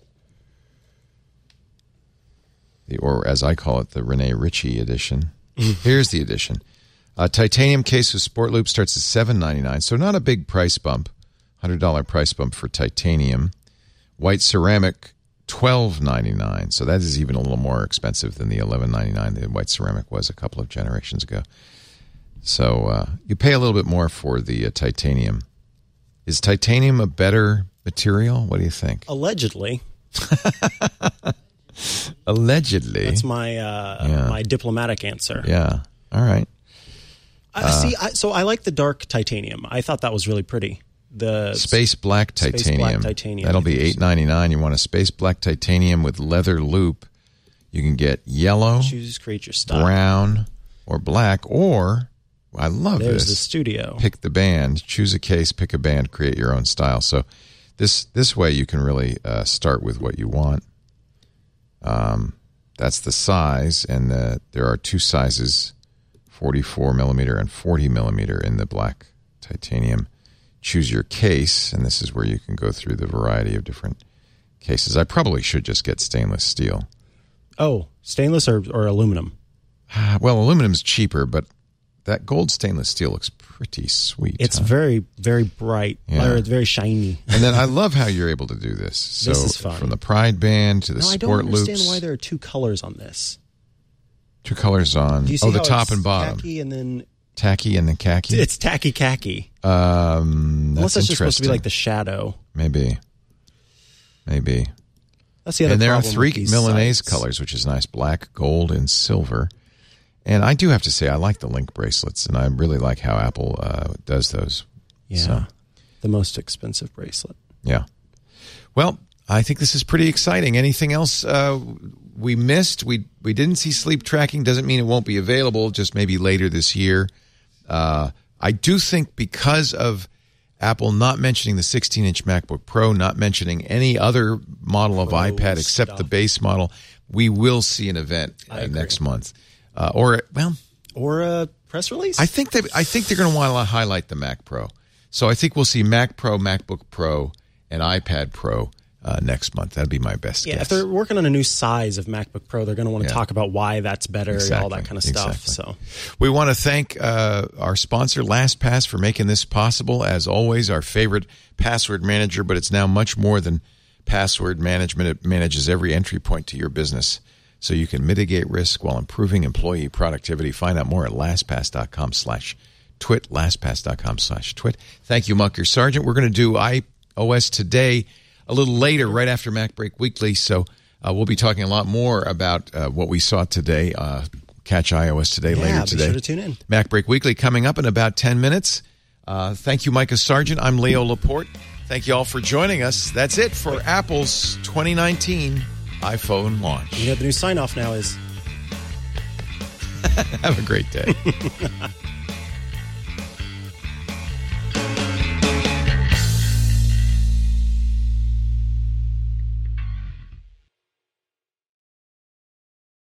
the or as I call it, the Rene Ritchie edition. Here's the edition. Uh, titanium case with sport loop starts at seven ninety-nine, so not a big price bump. one hundred dollars price bump for titanium. White ceramic twelve ninety-nine. So that is even a little more expensive than the eleven ninety-nine the white ceramic was a couple of generations ago. So uh, you pay a little bit more for the uh, titanium. Is titanium a better material? What do you think? Allegedly. Allegedly. That's my uh, Yeah. my diplomatic answer. Yeah. All right. I Uh, see. I, so I like the dark titanium. I thought that was really pretty. The Space black titanium. Space black titanium. That'll be eight ninety-nine. You want a space black titanium with leather loop. You can get yellow, Choose, create your style. brown, or black. Or I love There's this. the studio. Pick the band. Choose a case. Pick a band. Create your own style. So this this way you can really uh, start with what you want. Um, that's the size, and the, there are two sizes: forty-four millimeter and forty millimeter in the black titanium. Choose your case, and this is where you can go through the variety of different cases. I probably should just get stainless steel. Oh, stainless or, or aluminum? Well, aluminum's cheaper, but that gold stainless steel looks pretty sweet. It's huh? very, very bright. Yeah. Or it's very shiny. And then I love how you're able to do this. So This is fun. from the Pride Band to the no, I Sport don't understand Loops. why there are two colors on this. Two colors on. Do you see Oh, the how top it's and bottom. Tacky and then Tacky and then khaki. it's tacky khaki. Um, that's Unless that's just supposed to be interesting. like the shadow. Maybe. Maybe. That's the other And there are problem three with these Milanese sites. colors, which is nice: black, gold, and silver. And I do have to say, I like the Link bracelets, and I really like how Apple uh, does those. Yeah, So, the most expensive bracelet. yeah. Well, I think this is pretty exciting. Anything else uh, we missed? We we didn't see sleep tracking. Doesn't mean it won't be available. Just maybe later this year. Uh, I do think because of Apple not mentioning the sixteen-inch MacBook Pro, not mentioning any other model of iPad except stuff. the base model, we will see an event uh, next month. Uh, or well, Or a press release? I think they I think they're going to want to highlight the Mac Pro. So I think we'll see Mac Pro, MacBook Pro, and iPad Pro uh, next month. That'd be my best Yeah, guess. if they're working on a new size of MacBook Pro, they're going to want to Yeah. talk about why that's better, Exactly, all that kind of stuff. exactly. So We want to thank uh, our sponsor, LastPass, for making this possible. As always, our favorite password manager, but it's now much more than password management. It manages every entry point to your business, so you can mitigate risk while improving employee productivity. Find out more at LastPass.com slash twit, LastPass.com slash twit. Thank you, Munker Sargent. We're going to do iOS today a little later, right after Mac Break Weekly, so uh, we'll be talking a lot more about uh, what we saw today. Uh, catch iOS today yeah, later be today. sure to tune in. Mac Break Weekly coming up in about ten minutes. Uh, thank you, Micah Sargent. I'm Leo Laporte. Thank you all for joining us. That's it for Apple's twenty nineteen iPhone launch. You know, the new sign off now is Have a great day.